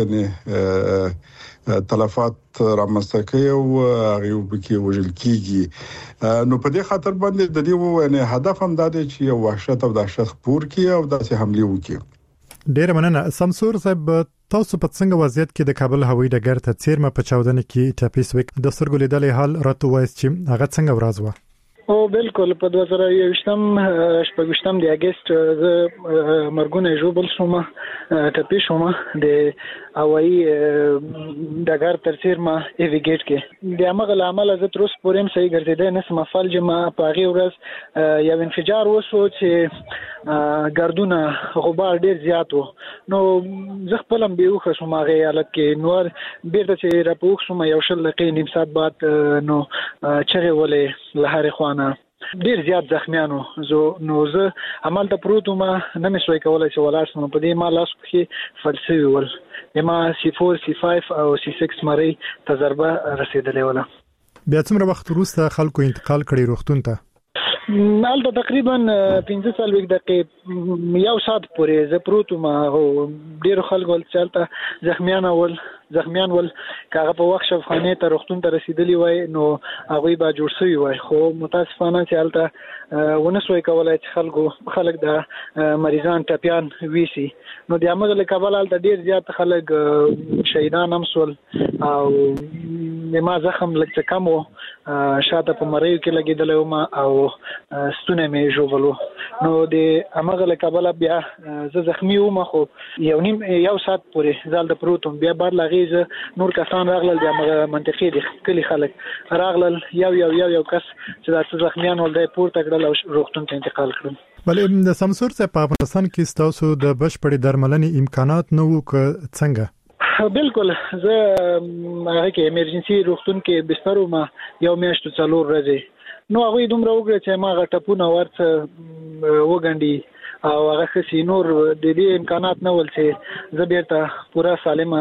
نه تلفات رامنځته کوي او هغه وبکي وجل کیږي. نو په دې خاطر باندې د دې نه هدف هم دا دی چې یو وحشت او دهشت پور کی او داسې حمله وکړي. ډیر مننه سمسور صاحب. تاسو په څنګه وضعیت کې د کابل هوایي ډګر ته څیرمه په چاودنه کې ټپي سوک د سترګو لیدلې حال راته وایي چې هغه څنګه ورځ و؟ او بالکل په 2021 شپږم د اگست ز مرګونه جوبل شوم ټپي شوم د هوایي ډګر تر څیرمه ایویګیټ کې د عمل عمل ز تر اوسه پورې صحیح ګرځیدل نه سم فلج ما په هغه ورځ یو انفجار وشو چې ګردونه غبار ډیر زیات وو. نو زه خپلم بیوخه شوم هغه حالت کې نور بیرته چې راپوښ شوم یو شل دقیقې نیم ساعت بعد نو چغه ولې لهر خوانه ډیر زیات زخمیانو نو زه عمل ته پروتم نه مې شوي کولای چې ولاړ شم په دې ما لاس کې فلسفي ول ما C4 C5 او C6 مری تجربه رسیدلې ولا. بیا څومره وخت وروسته خلکو انتقال کړي روغتون ته؟ مالته تقریبا 15 دقیقې یو ساعت پورې زه پروتم او ډیر خلک ول چلته زخمیان ول کاغه په وخت شفخانه ته روغتون ته رسیدلی وای نو هغه به جوړ شوی وای خو متاسفانه چلته ونسوي کولای چې خلک د مریضان ټپيان ویسي. نو د امغه له کابل ال ډیر زیات خلک شهیدان هم سول او ما زخم لکه کم شاته په مریو کې لګیدل او ستونه مې جوړولو. نو د امغه له کابل بیا زه زخمی وم خو یو ساعت پورې زال د پروتم بیا بار لغیز نور کسان راغلل د منطقې د کلی خلک راغلل یو کس چې د زخمیان ولدای پورته کړل او روغتون ته انتقال کړل. بلې د سمسور څخه په افغانستان کې تاسو د بشپړې درملنې امکانات نه وو څنګه؟ بالکل زه هغه کې ایمرجنسي روغتون کې بستر ما یو میاشت څلور ورځې نو هغه دومره وګړي چې ما غټپونه ورته وګنډي او هغه خسي نور د دې امکانات نه ول چې زه بیرته پورا سالمه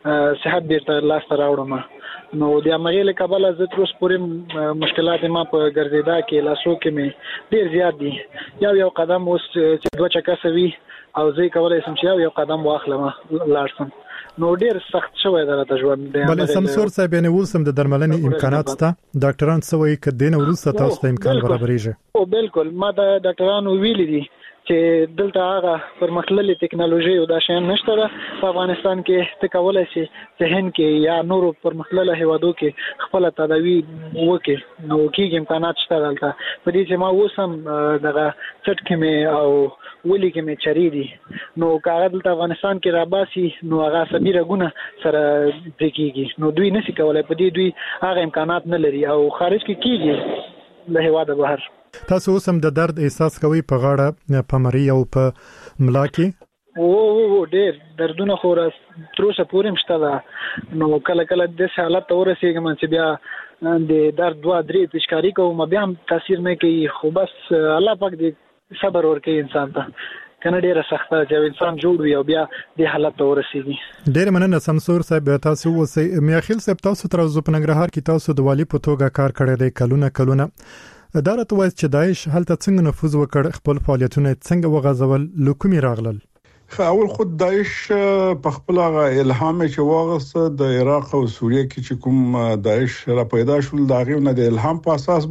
صحت بیرته لاس ته راوړم. نو د امغه له کابل ز تر اوسه پورې مشکلات ما په ګرځیدا کې لاسو کې مې ډیر زیات دي. یو قدم اوس چې دوه چکه سوي او زه کولای شم چې یو قدم واخلم لاړم. نو ډیر سخت شوی درته ژوند دی. بلې سمسور صاحب یې وولسم د درملنې امکانات شته ډاکټران سوي ک دین ورسته تاسو ته امکان برابرېږي؟ او بالکل ما د ډاکټرانو ویلي دي چې دلته هغه پرمختللې ټکنالوژي او د شین نشته په افغانستان کې ته کولای شي چې هند کې یا نورو پرمختللو هیوادو کې خپل تداوی وکړي. نو کېږي امکانات شته دلته په دې چې ما وسم دغه چټکې مې او ولي کې مې چری دي نو کاغذ دلته افغانستان کې راباسي نو هغه سبيره ګونه سره پکېږي. نو دوی نشي کولای په دې دوی هغه امکانات نه لري او خارج کې کېږي له هیواده بهر. تاسو اوسم د درد احساس کوي په غاړه په مری او په ملا کې؟ او ډېر دردونه خو را تر اوسه پورې مشته ده. نو کله د حالت ورسېږم چې بیا د درد 2-3 پېشکاری کوم بیا هم تاثیر نه کوي خو بس الله پاک دې صبر ورکړي انسان ته کنه ډیره سخته چې انسان جوړ وي او بیا د حالت ورسېږي. ډېر مننه سمسور صاحب تاسو اوسئ. میاخیل صاحب تاسو تر اوسه په ننګرهار کې تاسو د والی په توګه کار کړی دی کلونه دا راته وایي چې داعش هلته څنګه نفوذ وکړ خپل فعالیتونه څنګه وغځول لکومي راغلل؟ اول خود داعش په خپل الهام چې واغسته د عراق او سوریه کې چې کوم داعش را پیدا شول دا غو نه د الهام په اساس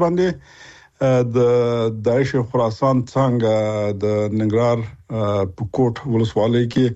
باندې د داعش خراسان څنګه د ننګرهار په کوټ ولسوالۍ کې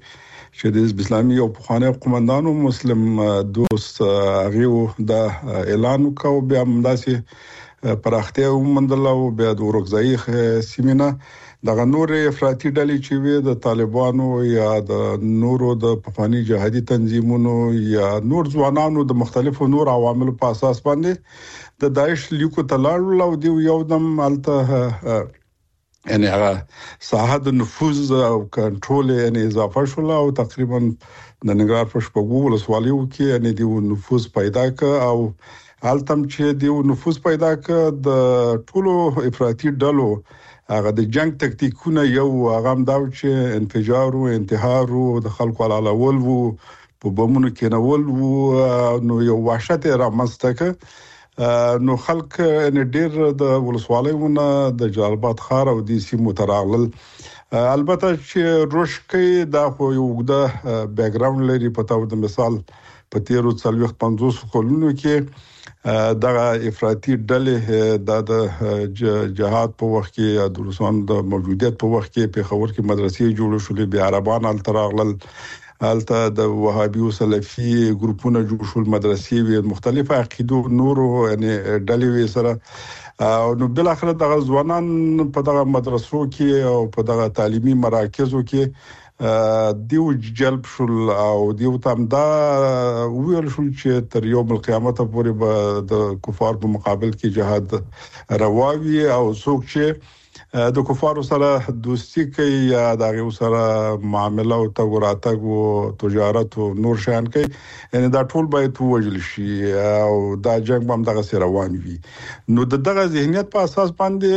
چې د حزب اسلامي او پخوانی قومندانو مسلم دوست هغه د اعلان وکاو بیا همداسې پراختیا ومندل او بیا د ورغځای سیمینه دغه نور افراطي ډلې چې وي د طالبانو یا د نورو د پخوانی جهادي تنظیمونو یا نور ځوانانو د مختلفو نور عواملو په اساس باندې د داعش لیکو تلل او دی یو دم الته یعنی هغه ساحه د نفوذ او کنټرول یعنی اضافه شول او تقریبا د ننګرهار په شپږو ولسوالیو کې یعنی د نفوذ پیدا ک او التم چې د نفوذ پیدا ک د ټولو افراطي ډلو هغه د جنگ تکتیکونه یو هغه هم دا چې انفجار او انتحار او د خلکو علالول وو په بمونو کې نول وو نو یو وحشت را مستکه نو خلک ان ډیر د ولسوالیونه د جلالباد خار او د سیمو تراغل البته چې روشکې دا خو یو د بیک گراوند لري پتاو د مثال په 1350 کلونو کې دغه افراطي ډلې د جهاد په وخت کې د روسانو د موجودیت په وخت کې په خبر کې مدرسې جوړ شولې بیا عربان التراغل الته د وهابي او سلفي ګروپونه جوړ شول مدرسې وی مختلفه عقیدو نور یعنی ډلې سره او نو بل اخر دغه ځوانان په دغه مدرسو کې او په دغه تعلیمي مراکزو کې دیو جلب شول او دیو تام دا ویل شول چې تر یوم القیامت پورې به د کفار په مقابل کې جهاد رواوي او څوک چې د کفارو سره دوستی کوي یا دغه سره معاملې او تګوراتګ او تجارت او نور شان کوي یعنی دا ټول باید وجل شي او دا جنگ هم دغه سره روان وي نو دغه ذهنیت په اساس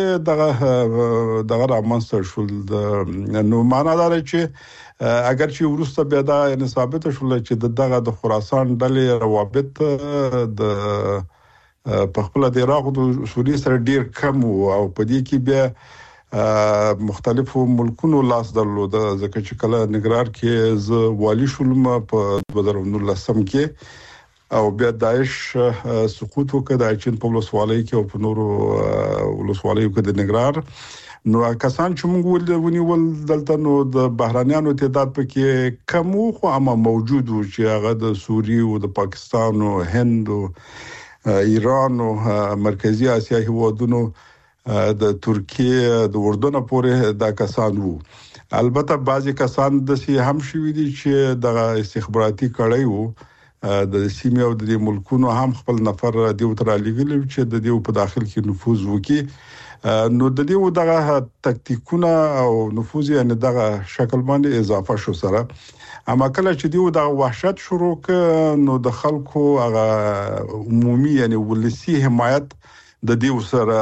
باندې دغه رامنځته شول نو معنا دا چې اگر چې ورسته بیا دا یعنی ثابت شول چې دغه د خراسان ډلې روابط د په خپل د عراق او سوریه سره ډیر کم او په دې کې بیا مختلفو ملکونو لاس درلود ځکه چې کله نګرار کې ز والی شولم په 2019 کې او بیا داعش سقوط وکړ د چین په ولسوالۍ کې او په نورو ولسوالیو کې د نګرار نو کسان چې موږ ونیول دلته نو د بهرانيانو تعداد پکې کم خو اما موجود و چې هغه د سوریه او د پاکستان او هند او ایران او مرکزی اسیا هیوادونو د ترکیه د اردن پورې دا کسان وو البته بعضی کسان د سي هم شوي دي چې د استخباراتي کړي وو د سیمه او د ملکونو هم خپل نفر دیو تر لګل چې د دیو په داخل کې نفوذ وکي نو د دیو دغه تکتیکونه او نفوذ یعنی دغه شکل باندې اضافه شو سره اما کله چې دیو د وحشت شروع ک نو د خلکو هغه عمومي یعنی ولسی حمایت د دیو سره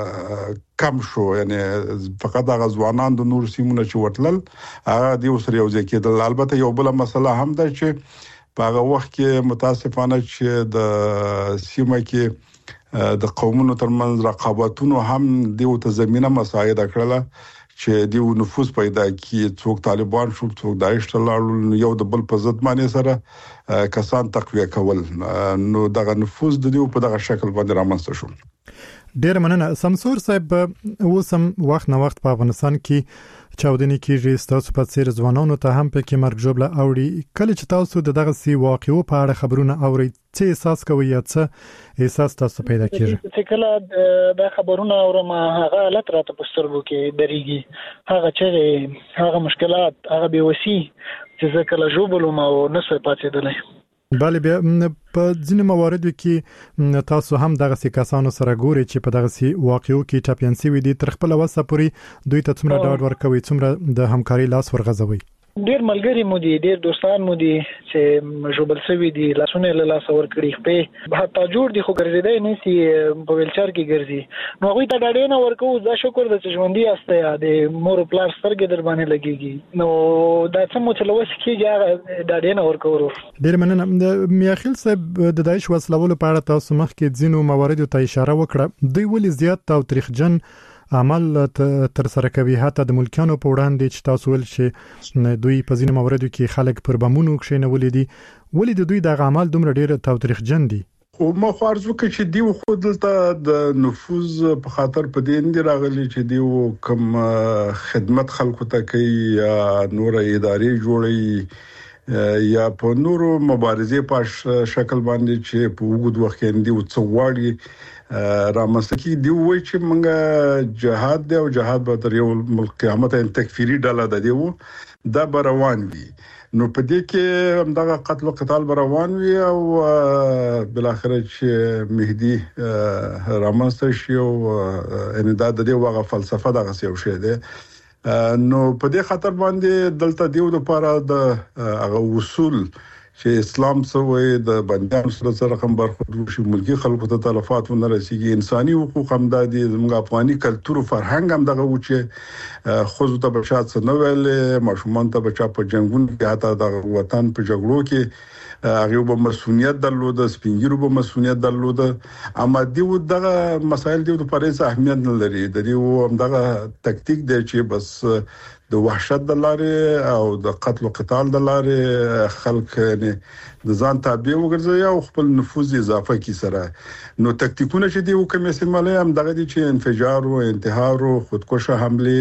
کم شو یعنی فقط هغه ځوانان د نور سیمونه چې وټلل هغه دیو سره یو ځای کېدل البته یو بل مسله هم ده چې په هغه وخت کې متاسفانه چې د سیمه کې د قومونو ترمنځ رقابتونو هم دیو ته زمينه مساعده کړله چې دیو نفوذ پیدا کی څوک طالبان شو څوک داعش لاړل یو د بل په ضد باندې سره کسان تقویه کول نو دغه نفوذ د دیو په دغه شکل باندې رامنځته شو ډیر مننه سمسور صاحب اوسم وخت نه وخت په افغانستان کې چاودنې کیږي تاسو په څیر ځوانانو ته هم په کې مرګ جوړه اوړي کله چې تاسو دغه سی واقعو په اړه خبرونه اورئ څه احساس کوئ یا څه احساس تاسو پیدا کیږي چې کله دا خبرونه اورم هغه حالت راته په سترګو کې درېږي هغه چې هغه مشکلات هغه بيوسي چې زه کله جوړم او نسوي پاتېدلې بله بیا په ځینې مواردو کې تاسو هم دغه کسانو سره ګوري چې په دغه واقعو کې چاپیانسي وي دي تر خپل وسه پورې دوی ته څومره ډاډ ورکوي څومره د همکاري لاس ورغځوي ډیر ملګری مو دي ډیر دوستان مو دي چې جوبل سوي دي لاسونه له لاس ور کړی په حتی جوړ دي خو ګرځیدای نه سي په ویلچر کې ګرځي نو هغه ته ډاډه نه ورکو دا شکر د ژوندۍ استه د مور پلار سترګې در باندې لګيږي نو دا څه مو چلوس کیږي ډاډه نه ورکو ډیر مننه میاخیل صاحب د داعش وسلولو په اړه تاسو مخکې ځینو مواردو ته اشاره وکړه دوی ولې زیات او تاریخجن عمل تر سره کوي حتی د ملکانو په وړاندې چې تاسو ول چې دوی په ځینو مواردو کې خلک پر بمونو کښینولې دي ولې دوی د عمل دومره ډیر تاریخجن دي خو ما فرض وکړ چې دیو خود دلته د نفوذ په خاطر په دې اند راغلي چې دیو کوم خدمت خلکو ته کوي یا نور ادارې جوړي یا په نورو مبارزې په شکل باندې چې په وګړو وخت کې دی وڅوړي رامسکی دی وای چې موږ جهاد دی او جهاد به تر یو ملک قیامت ان تکفیری ډله ده دیو دا روان وي نو په دې کې همدغه قتل او قتال روان وي او بل اخر چې مهدي رامسته شي او ان دا د دې وغه فلسفه دغه یو شی دی نو په دې خاطر باندې دلته دیو د لپاره د هغه اصول چې اسلام سوې د بندیانو سره هم برخورد شي ملکی خلکو ته تلفات ونه رسیږي انساني حقوق هم د زموږ افغاني کلچر او فرهنګ هم دغه و چې خود ته بچات نه ویل ماشومان ته بچا په جنگونو کې حتی د وطن په جګړو کې هغه به مسؤلیت درلوده سپینګیرو به مسؤلیت درلوده اما دیو دغه مسایل دیو د پرېز اهمیت نه لري د دیو هم دغه تکتیک دی چې بس د وحشت د لارې او د قتل او قتال د لارې خلک نه د ځان تابع وګرځي او خپل نفوذ اضافه کی سره نو تکتیکونه چې دی وکمې سیماله هم دغه دي چې انفجار او انتحار او خودکشه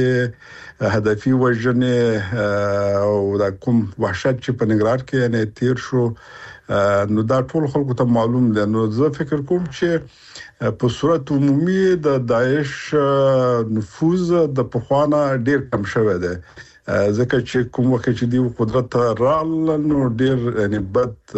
حمله هدفي وژنې او د کوم وحشت چې په نګران کې نه تیر شو نو دا ټول خلکو ته معلوم دي نو زه فکر کوم چې په صورت عمومي د داعش نفوذ د پخوانه ډیر کم شوی دی ځکه چې کوم وخت چې دی قدرت رال نو ډیر یعنی بد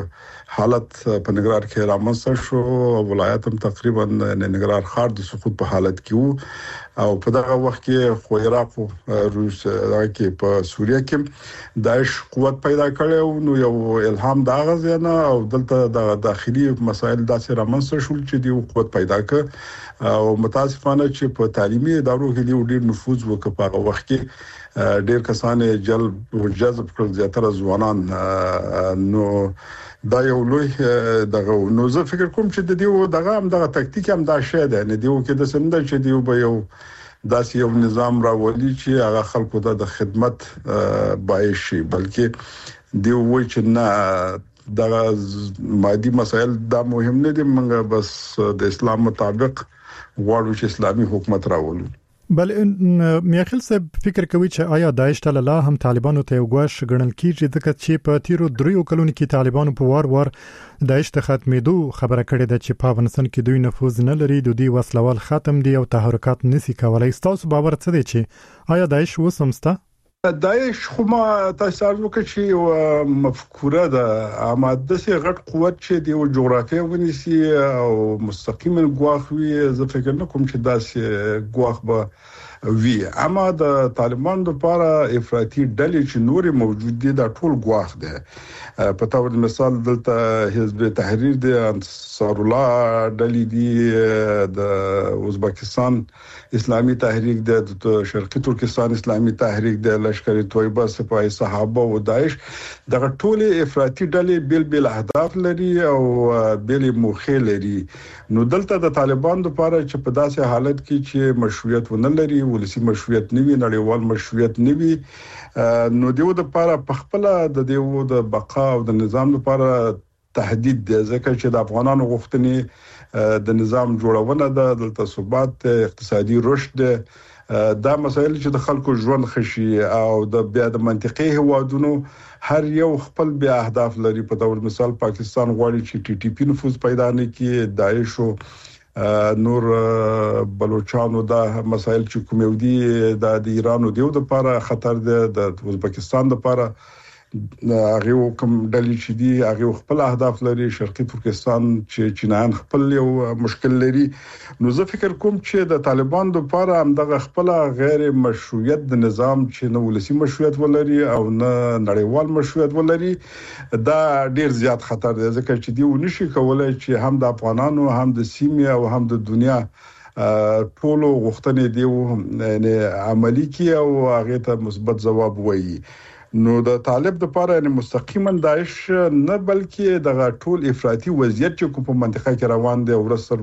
حالت په نګران کې رامنځته شو ولایت هم تقریبا نګران ښار د سقوط په حالت کې وو او په دغه وخت کې خو عراق او روس کې په سوریه کې داعش قوت پیدا کړو نو یو الهام دا غزنه او دلته د داخلي مسایل داسې رامنځته شول چې دی قوت پیدا کړ او متاسفانه چې په تعلیمي ادارو کې ډیر نفوذ وکړ په وخت کې ډیر کسان جلب او جذب کړل زیاتره ځوانان نو دا یو لوی دغه نو زه فکر کوم چې د دیو دغه تکتیک هم دا شی دی نه دیو کې د سند چې دیو به یو داسې یو نظام راولي چې هغه خلکو ته د خدمت باعث شي بلکې دیو وایي چې نه دغه مادي مسایل دا مهم نه دي موږ بس د اسلام مطابق غواړو چې اسلامي حکومت راولو بل میاخیل صاحب فکر کوي چې آیا داعش ته لا هم طالبانو ته وګواش غړل کیږي ځکه چې په تیرو 3 کلونو کې طالبانو په وار داعش ته ختمېدو خبره کړې ده چې په افغانستان کې دوی نفوذ نه لري د دوی وسلوال ختم دي او تحرکات نسی کولای تاسو باور څه دی چې آیا داعش وسمسته داعش خو ما تاسو وکړ چې مفکوره ده اماده سي غټ قوت چې دی او جغرافیه ونیسي او مستقیم الګواخ وي زه فکر نه کوم چې داسې ګواخ به وی اما د طالبان لپاره افراطي ډلې چې نور موجود دي دا ټول ګواخ ده په تور مثال دلته حزب تحریر دی انصار الله ډلې دي د ازبکستان اسلامي تحریک د شرقي ترکستان اسلامي تحریک د لشکري طیبه سپاهي صحابه او داعش دغه ټول افراطي ډلې بل اهداف لري او بل موخه لري نو دلته د طالبان لپاره چې په داسې حالت کې چې مشروعیت ونه لري ولسی مشروعیت نه وي نړیوال مشروعیت نه وي نو دیو د لپاره په خپل د دیو د بقا او د نظام لپاره تهدید دی ځکه چې د افغانانو غوښتنې د نظام جوړونه د دلته ثبات اقتصادي رشد دا مسایل چې د خلکو ژوند خشي او د بیا د منطقي هوادونو هر یو خپل بیا اهداف لري په تور مثال پاکستان غواړي چې ټي ټي پی نفوذ پیدا نه کړي داعش او نور بلوچستان دا مسایل چې کوم دي د ایران او دیو د لپاره خطر دی د ازبکستان لپاره هغه کوم ډلې چې دي هغه خپل اهداف لري شرقي ترکستان چې چینایان خپل یو مشکل لري نو زه فکر کوم چې د طالبان لپاره هم د خپل غیر مشروعیت د نظام چې نو ولسی مشروعیت ولري او نه نړیوال مشروعیت ولري دا ډیر زیات خطر دی ځکه چې دی ونشي کولای چې هم د افغانانو هم د سیمې او هم د دنیا ټول غوښتنې دی عملی کی او هغه ته مثبت جواب وایي نو د طالب د لپاره یعنی مستقیما داعش نه بلکې د ټول افراطي وضعیت چې کوم په منطقه کې روان دی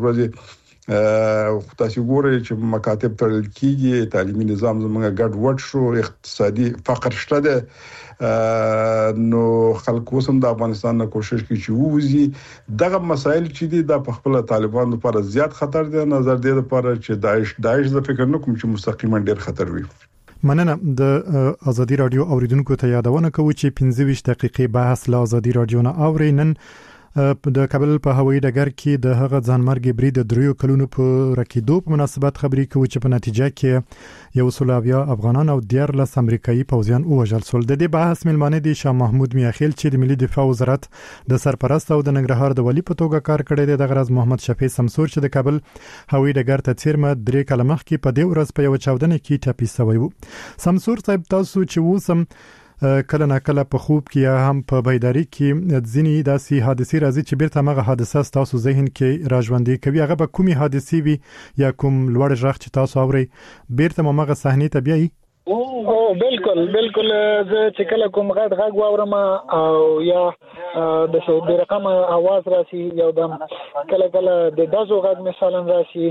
ورځ تاسو ګورئ چې مکاتب تړل کیږي تعلیمي نظام زموږ ګډ وډ شو اقتصادي فقر شته ده نو خلکو سم د افغانستان نه کوشش کوي چې ووزي دغه مسایل چې دي د خپل طالبانو لپاره زیات خطر دي نظر دی لپاره چې داعش د فکر نه کوم چې مستقیما ډیر خطر وي مننه د ازادي رادیو اوریدونکو ته یادونه کوم چې 15 دقیقې بحث له ازادي رادیو نه اورینن د کابل په هوایي ډګر کې د هغه ځانمرګي برید د 3 کلونو په رکیدو په مناسبت خبري کوي چې په نتیجه کې یو سلاویا افغانان او 14 امریکایي پوځیان وژل شول. د دې بحث ملمانه دي شاه محمود میاخیل چې د ملي دفاع وزارت د سرپرست او د ننګرهار د ولی په توګه کار کړی دی. د غرض محمد شفیع سمسور چې د کابل هوایي ډګر ته څیرمه 3 کاله مخکې په دې ورځ په یو چاودنه کې ټاپي شوی وو. سمسور صاحب تاسو چې وسم کله نه کله په خوب کې یا هم په بیداری کې ځینې داسې حادثې راځي چې بیرته هغه حادثه تاسو ذهن کې راژوندې کوي. هغه به کومي حادثې وي یا کوم لوړ ژغ چې تاسو اوري بیرته هغه صحنه ته بیاي؟ بالکل زه چې کله کوم غږ واورم او یا د رقم आवाज راشي یو دم کله د دازو غږ مثلا راشي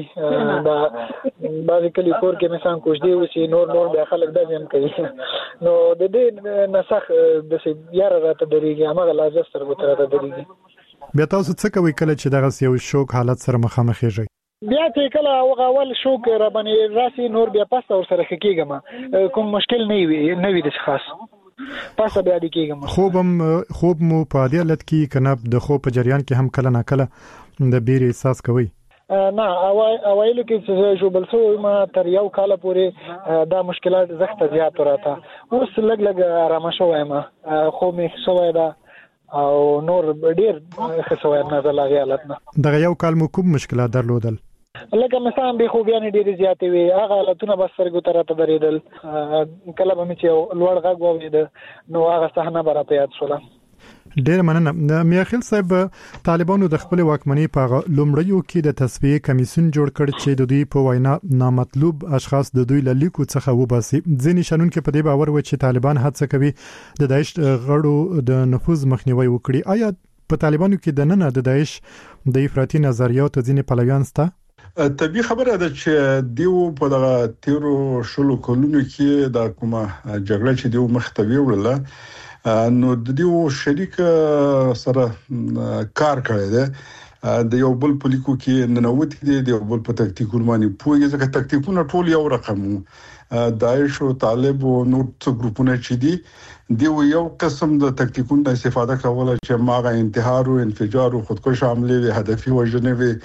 د بعض کلی کور کې مثلا کوژدي وسی نور به خلک د ځم کوي نو د دې نسخ د یاره راته درېږي هغه لازم سره وتره درېږي. بیا تاسو څه کوي کله چې دغه یو شوک حالت سره مخامخ یې بیا چې کله اول شوک را باندې راسي نور بیا پاسه ور سره کېږم کوم مشکل نه وي د خاص پاسه بیا د کېږم. خوب مو په دې حالت کې کنه د خوب په جریان کې هم کله نه کله د بیر احساس کوي؟ نه اوایلو کې چې جوبل سو ما تر یو کال پورې دا مشکلات زخت زیات راته اوس لګ آرام شوم خو مې سوې دا او نور ډیر خسوای نه زلاغي حالت نه. دغه یو کال مو کوم مشکلات درلودل؟ لکه مثلا به خوبیان ډیر زیاتې وي هغه حالتونه بس سرګو ترته درېدل کله به چې لوړ غږ وورید نو هغه صحنه برابر یاد شول. ډیر مننه. میاخیل صاحب طالبانو د خپل واکمنۍ په لومړیو کې د تصفیه کمیسیون جوړ کړ چې د دوی په وینا نامطلوب اشخاص د دوی له لیکو څخه وباسي. ځینې شنونکو په دې باور و چې طالبان هڅه کوي د داعش غړو د نفوذ مخنیوي وکړي. آیا په طالبانو کې د نن د داعش د افراطي نظریاتو ځینې پلویان شته؟ طبيعي خبره ده چې دیو په دغه 13 شلو کلونو کې د کومه جګړه چې دیو مختوي وړله نو د دیو شریک سره کار کړی دی د یو بل پولیکو کې ننوتی دی د یو بل په تکتیکونو باندې پوهیږي ځکه تکتیکونه ټول یو رقم داعش او طالب او نور څو ګروپونه چې دی یو قسم د تکتیکونو استفاده کوله چې ماغه انتحار او انفجار او خودکش حمله وی هدفي وژنه وی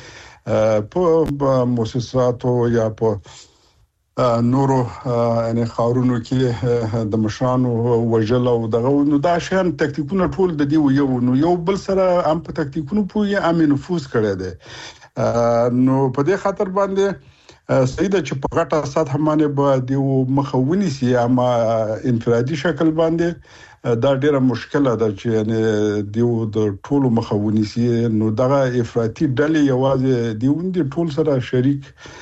په مؤسساتو یا په نورو یعنی خارونو کې د مشرانو وجل او دغه نو دا شان تکتیکونه ټول د دی یو بل سره هم په تکتیکونو پوي امن نفوذ کړی دی نو په دې خاطر باندې سیده چې په غټه سطح باندې به دی مخاوني سي اما انفرادي شکل باندې دا ډیره مشکله ده چې یعنی دیو د ټولو مخاوني سي نو دغه افراطي ډلې یوازې دیوندي ټول سره شریک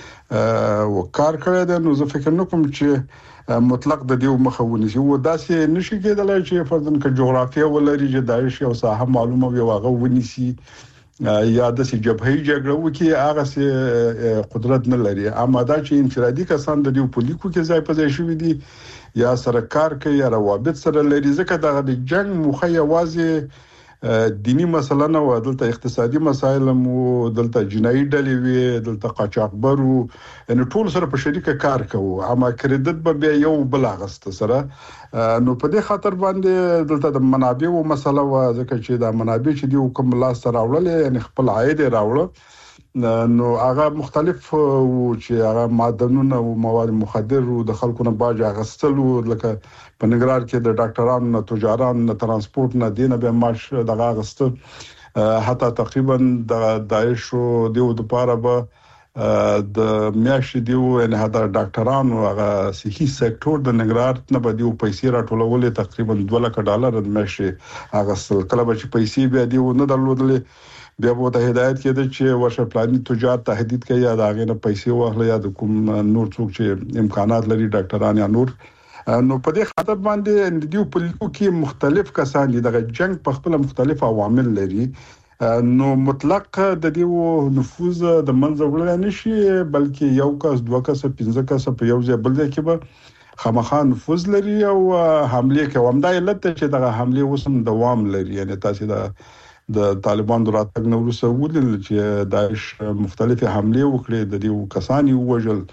وکړ کړی دی. نو زه فکر نکوم چې مطلق د دیو مخاوني سي و داسې نشي کېدلای چې فرضاً ک جغرافیه ولري چې داعش یو ساحه معلومه وي واغه ونی سي یا د جبهي جګړه وکي هغه سي قدرت نه لري اما دا چې انفرادي کسان د دیو پولیکو کې ځای په ځای شوی دي یا سره کار کوي یا روابط سره لري ځکه د جنگ مخه یوازې دینی مسله نه و دلته اقتصادي مسایل مو دلته جنایي ډلې وي دلته قاچاقبرو ان ټول سره په شریکه کار کوي اما کریډټ به بیا یو بل اغست سره نو په دې خاطر باندې دلته د منابع او مسله و ځکه چې د منابع چې دی کوم لاس سره راوړل یعنی خپل عاید راوړل نو هغه مختلف چې هغه معدنونه او مواد مخدر او د خلکو نه باج اغستلو لکه په نګرار کې د ډاکټرانو نه تجارانو نه ترانسپورت نه دینه به معاش دغه اغستل حتی تقریبا د داعش او دیو د پاره به د میاشتې دیو نه هدا ډاکټرانو هغه صحي سکتور د نګرار نه به دیو پیسې راټولولې تقریبا $2 د میاشتې اغستل کله به چې پیسې به دیو نه درلودلې بیا به ته هدایت کړي چې ورشه پلاني تجارت تهدید کوي یا دا غینه پیسې واخلي یا د کوم نور څوک چې امکانات لري ډاکټران یا نور نو په دې خاطر باندې د دیو پولیسو کې مختلف کسان دي د جنگ په خپل مختلف عوامل لري نو مطلق د دیو نفوذ د منځ وړل نشي بلکې یو کس دوه کس 15 کس په یو ځای بل ځای کې به خامخا نفوذ لري او حمله کوي همدا علت چې د حمله وسم دوام لري یعنی تاسو د طالبان دراتګ نو وروسته ولل چې داعش مختلفه حمله وکړي د دې کسانی وژل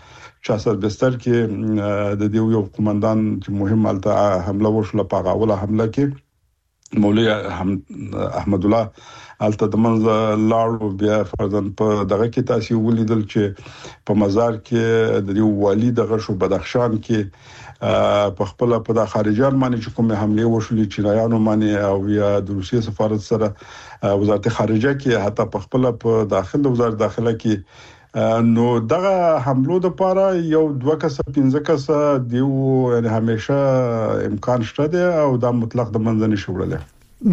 چاسر بستر کې د دیو یو قومندان چې مهم الته حمله وشله په اوله حمله کې مولوی احمد الله الته د منځ لاړو بیا فرضاً په دغه کې تاسو ولیدل چې په مزار کې د یو والی دغه شو بدخشان کې په خپل په د خارجان باندې چې کومه حمله وشولې چینایانو باندې او یا د روسیې سفارت سره وزارت خارجه کې حتی په خپل په داخله وزارت داخله کې نو دغه حملو د پاره یو 2 کس 15 کس دیو یعنی همیشه امکان شته دی او دا مطلق د منځ نه شوړل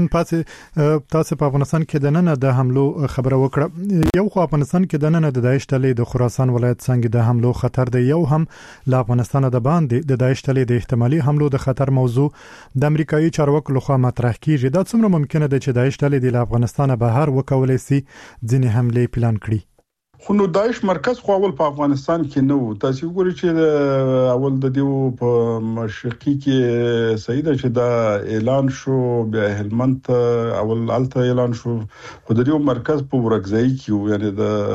تاسو په افغانستان کې د نن د حملو خبره وکړه یو خو افغانستان کې د نن د داعش ډلې د خراسان ولایت څنګه د حملو خطر دی یو هم له افغانستان د باندې د داعش ډلې د احتمالي حملو د خطر موضوع د امریکایي چارواکو لخوا مطرح کیږي دا څومره ممکنه ده چې داعش ډلې د افغانستان بهر وکولای شي ځینې حمله پلان کړي خو نو داعش مرکز خو اول په افغانستان کې نه وو تاسو ګورئ چې اول د دیو په مشرقي کې سید چې دا اعلان شو بیا هلمند اول الته اعلان شو خو د دیو مرکز په ورغځي کې یعنی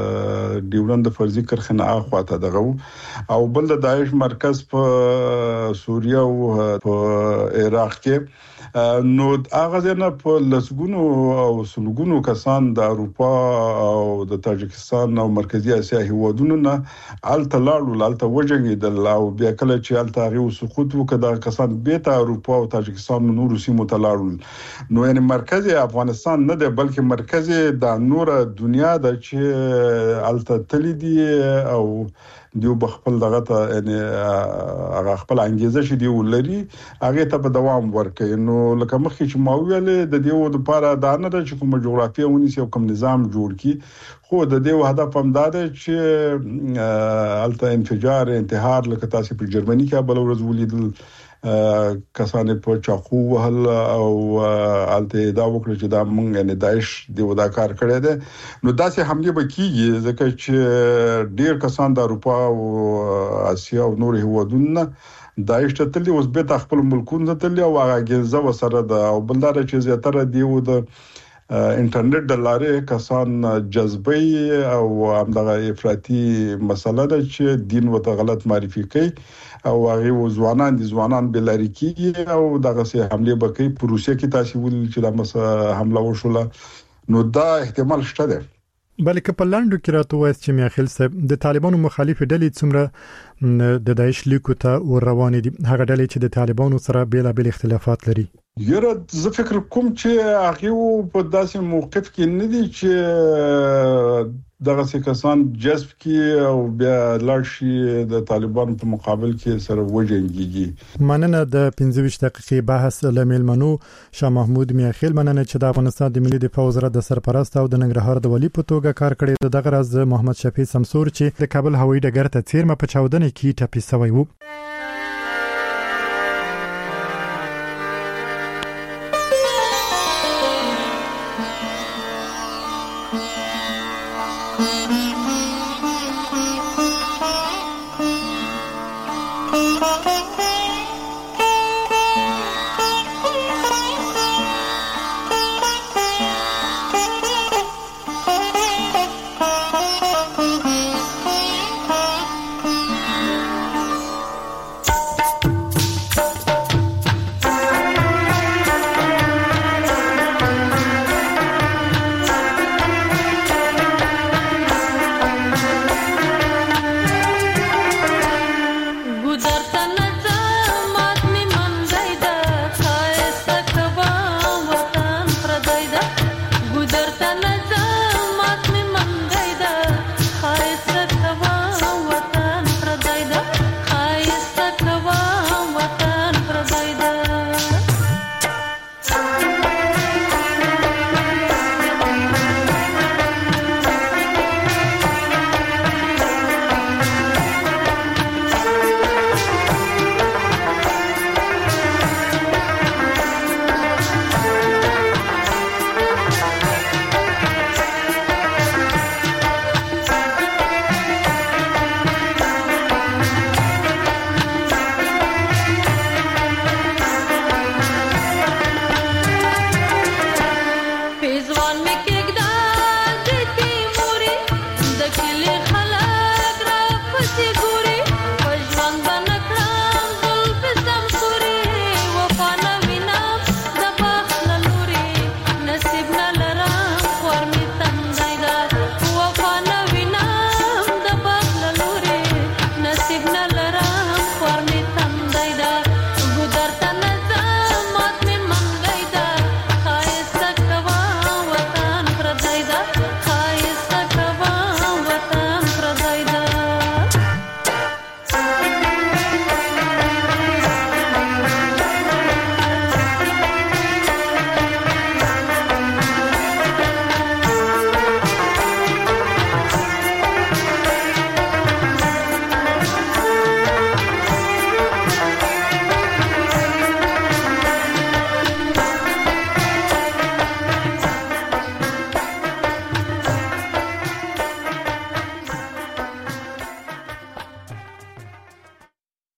د ډیورند فرضي کرخنه اخواته دغه او بل د داعش مرکز په سوریه او په عراق کې نو هغه نه په لسګونو او سلګونو کسان د اروپا او د تاجکستان او مرکزی اسیا هیوادونو نه الته لاړو الته وجنګیدل او بیا کله چې الته غو سقوط وکړه کسان بیت اروپا او تاجکستان نور سیمو ته لاړل نو یعنی مرکزی افغانستان نه دی بلکې مرکزی د نور دنیا د چې الته تل دی او دیو بخپل دغه ته یعنی هغه خپل انګیزه چې دی ولري هغه ته په دوام ورکړي نو لکه مخکې چې ما ویل د دیو د لپاره دا نه ده چې کوم جغرافیه ونیسي او کوم نظام جوړ کړي خو د دیو هدف هم دا دی چې الته انفجار انتحار لکه تاسو په جرمني کې بل ورځ ولیدل کسان په چاقو وهل او الته دا وکړي چې دا مونږ یعنی داعش دی ودا کار کړی دی نو داسې حمله به کیږي ځکه چې ډیر کسان د اروپا او اسیا او نور هیوادونو داعش ته تللی اوس به خپل ملکونه ته تللی او هغه ګنزه وسره د او بلدار چې زیاتره دیو د انټرنیټ د لارې کسان جذبي او همدغه افراطي مسله ده چې دین وته غلط معرفي کوي او هغه ځوانان بلاري کیږي او دغه سه حمله وکړي په روسیه کې تاسو ول چې د حمله وشوله نو دا احتمال شته ده بلکې په لاندو کې راته وایي چې میاخیل صاحب د طالبانو مخالف ډلې څومره د داعش لیکو ته ور روان دي هغه ډلې چې د طالبانو سره بیلابل اختلافات لري یره زه فکر کوم چې هغه په داسې موقف کې نه دي چې دغه کسان جذب کی او بیا لارشي د طالبانو په مقابل کې سره وجنګيږي مننه د 15 دقیقې بحث لمیلمنو شاه محمود میاخیل مننه چې د افغانستان د ملي دفاع وزارت د سرپرست او د ننګرهار د ولی په توګه کار کړی دغه راز محمد شفیع سمسور چې د کابل هوایي ډګر ته چیرمه په چاودنه کې ټپي شوی وو गुजर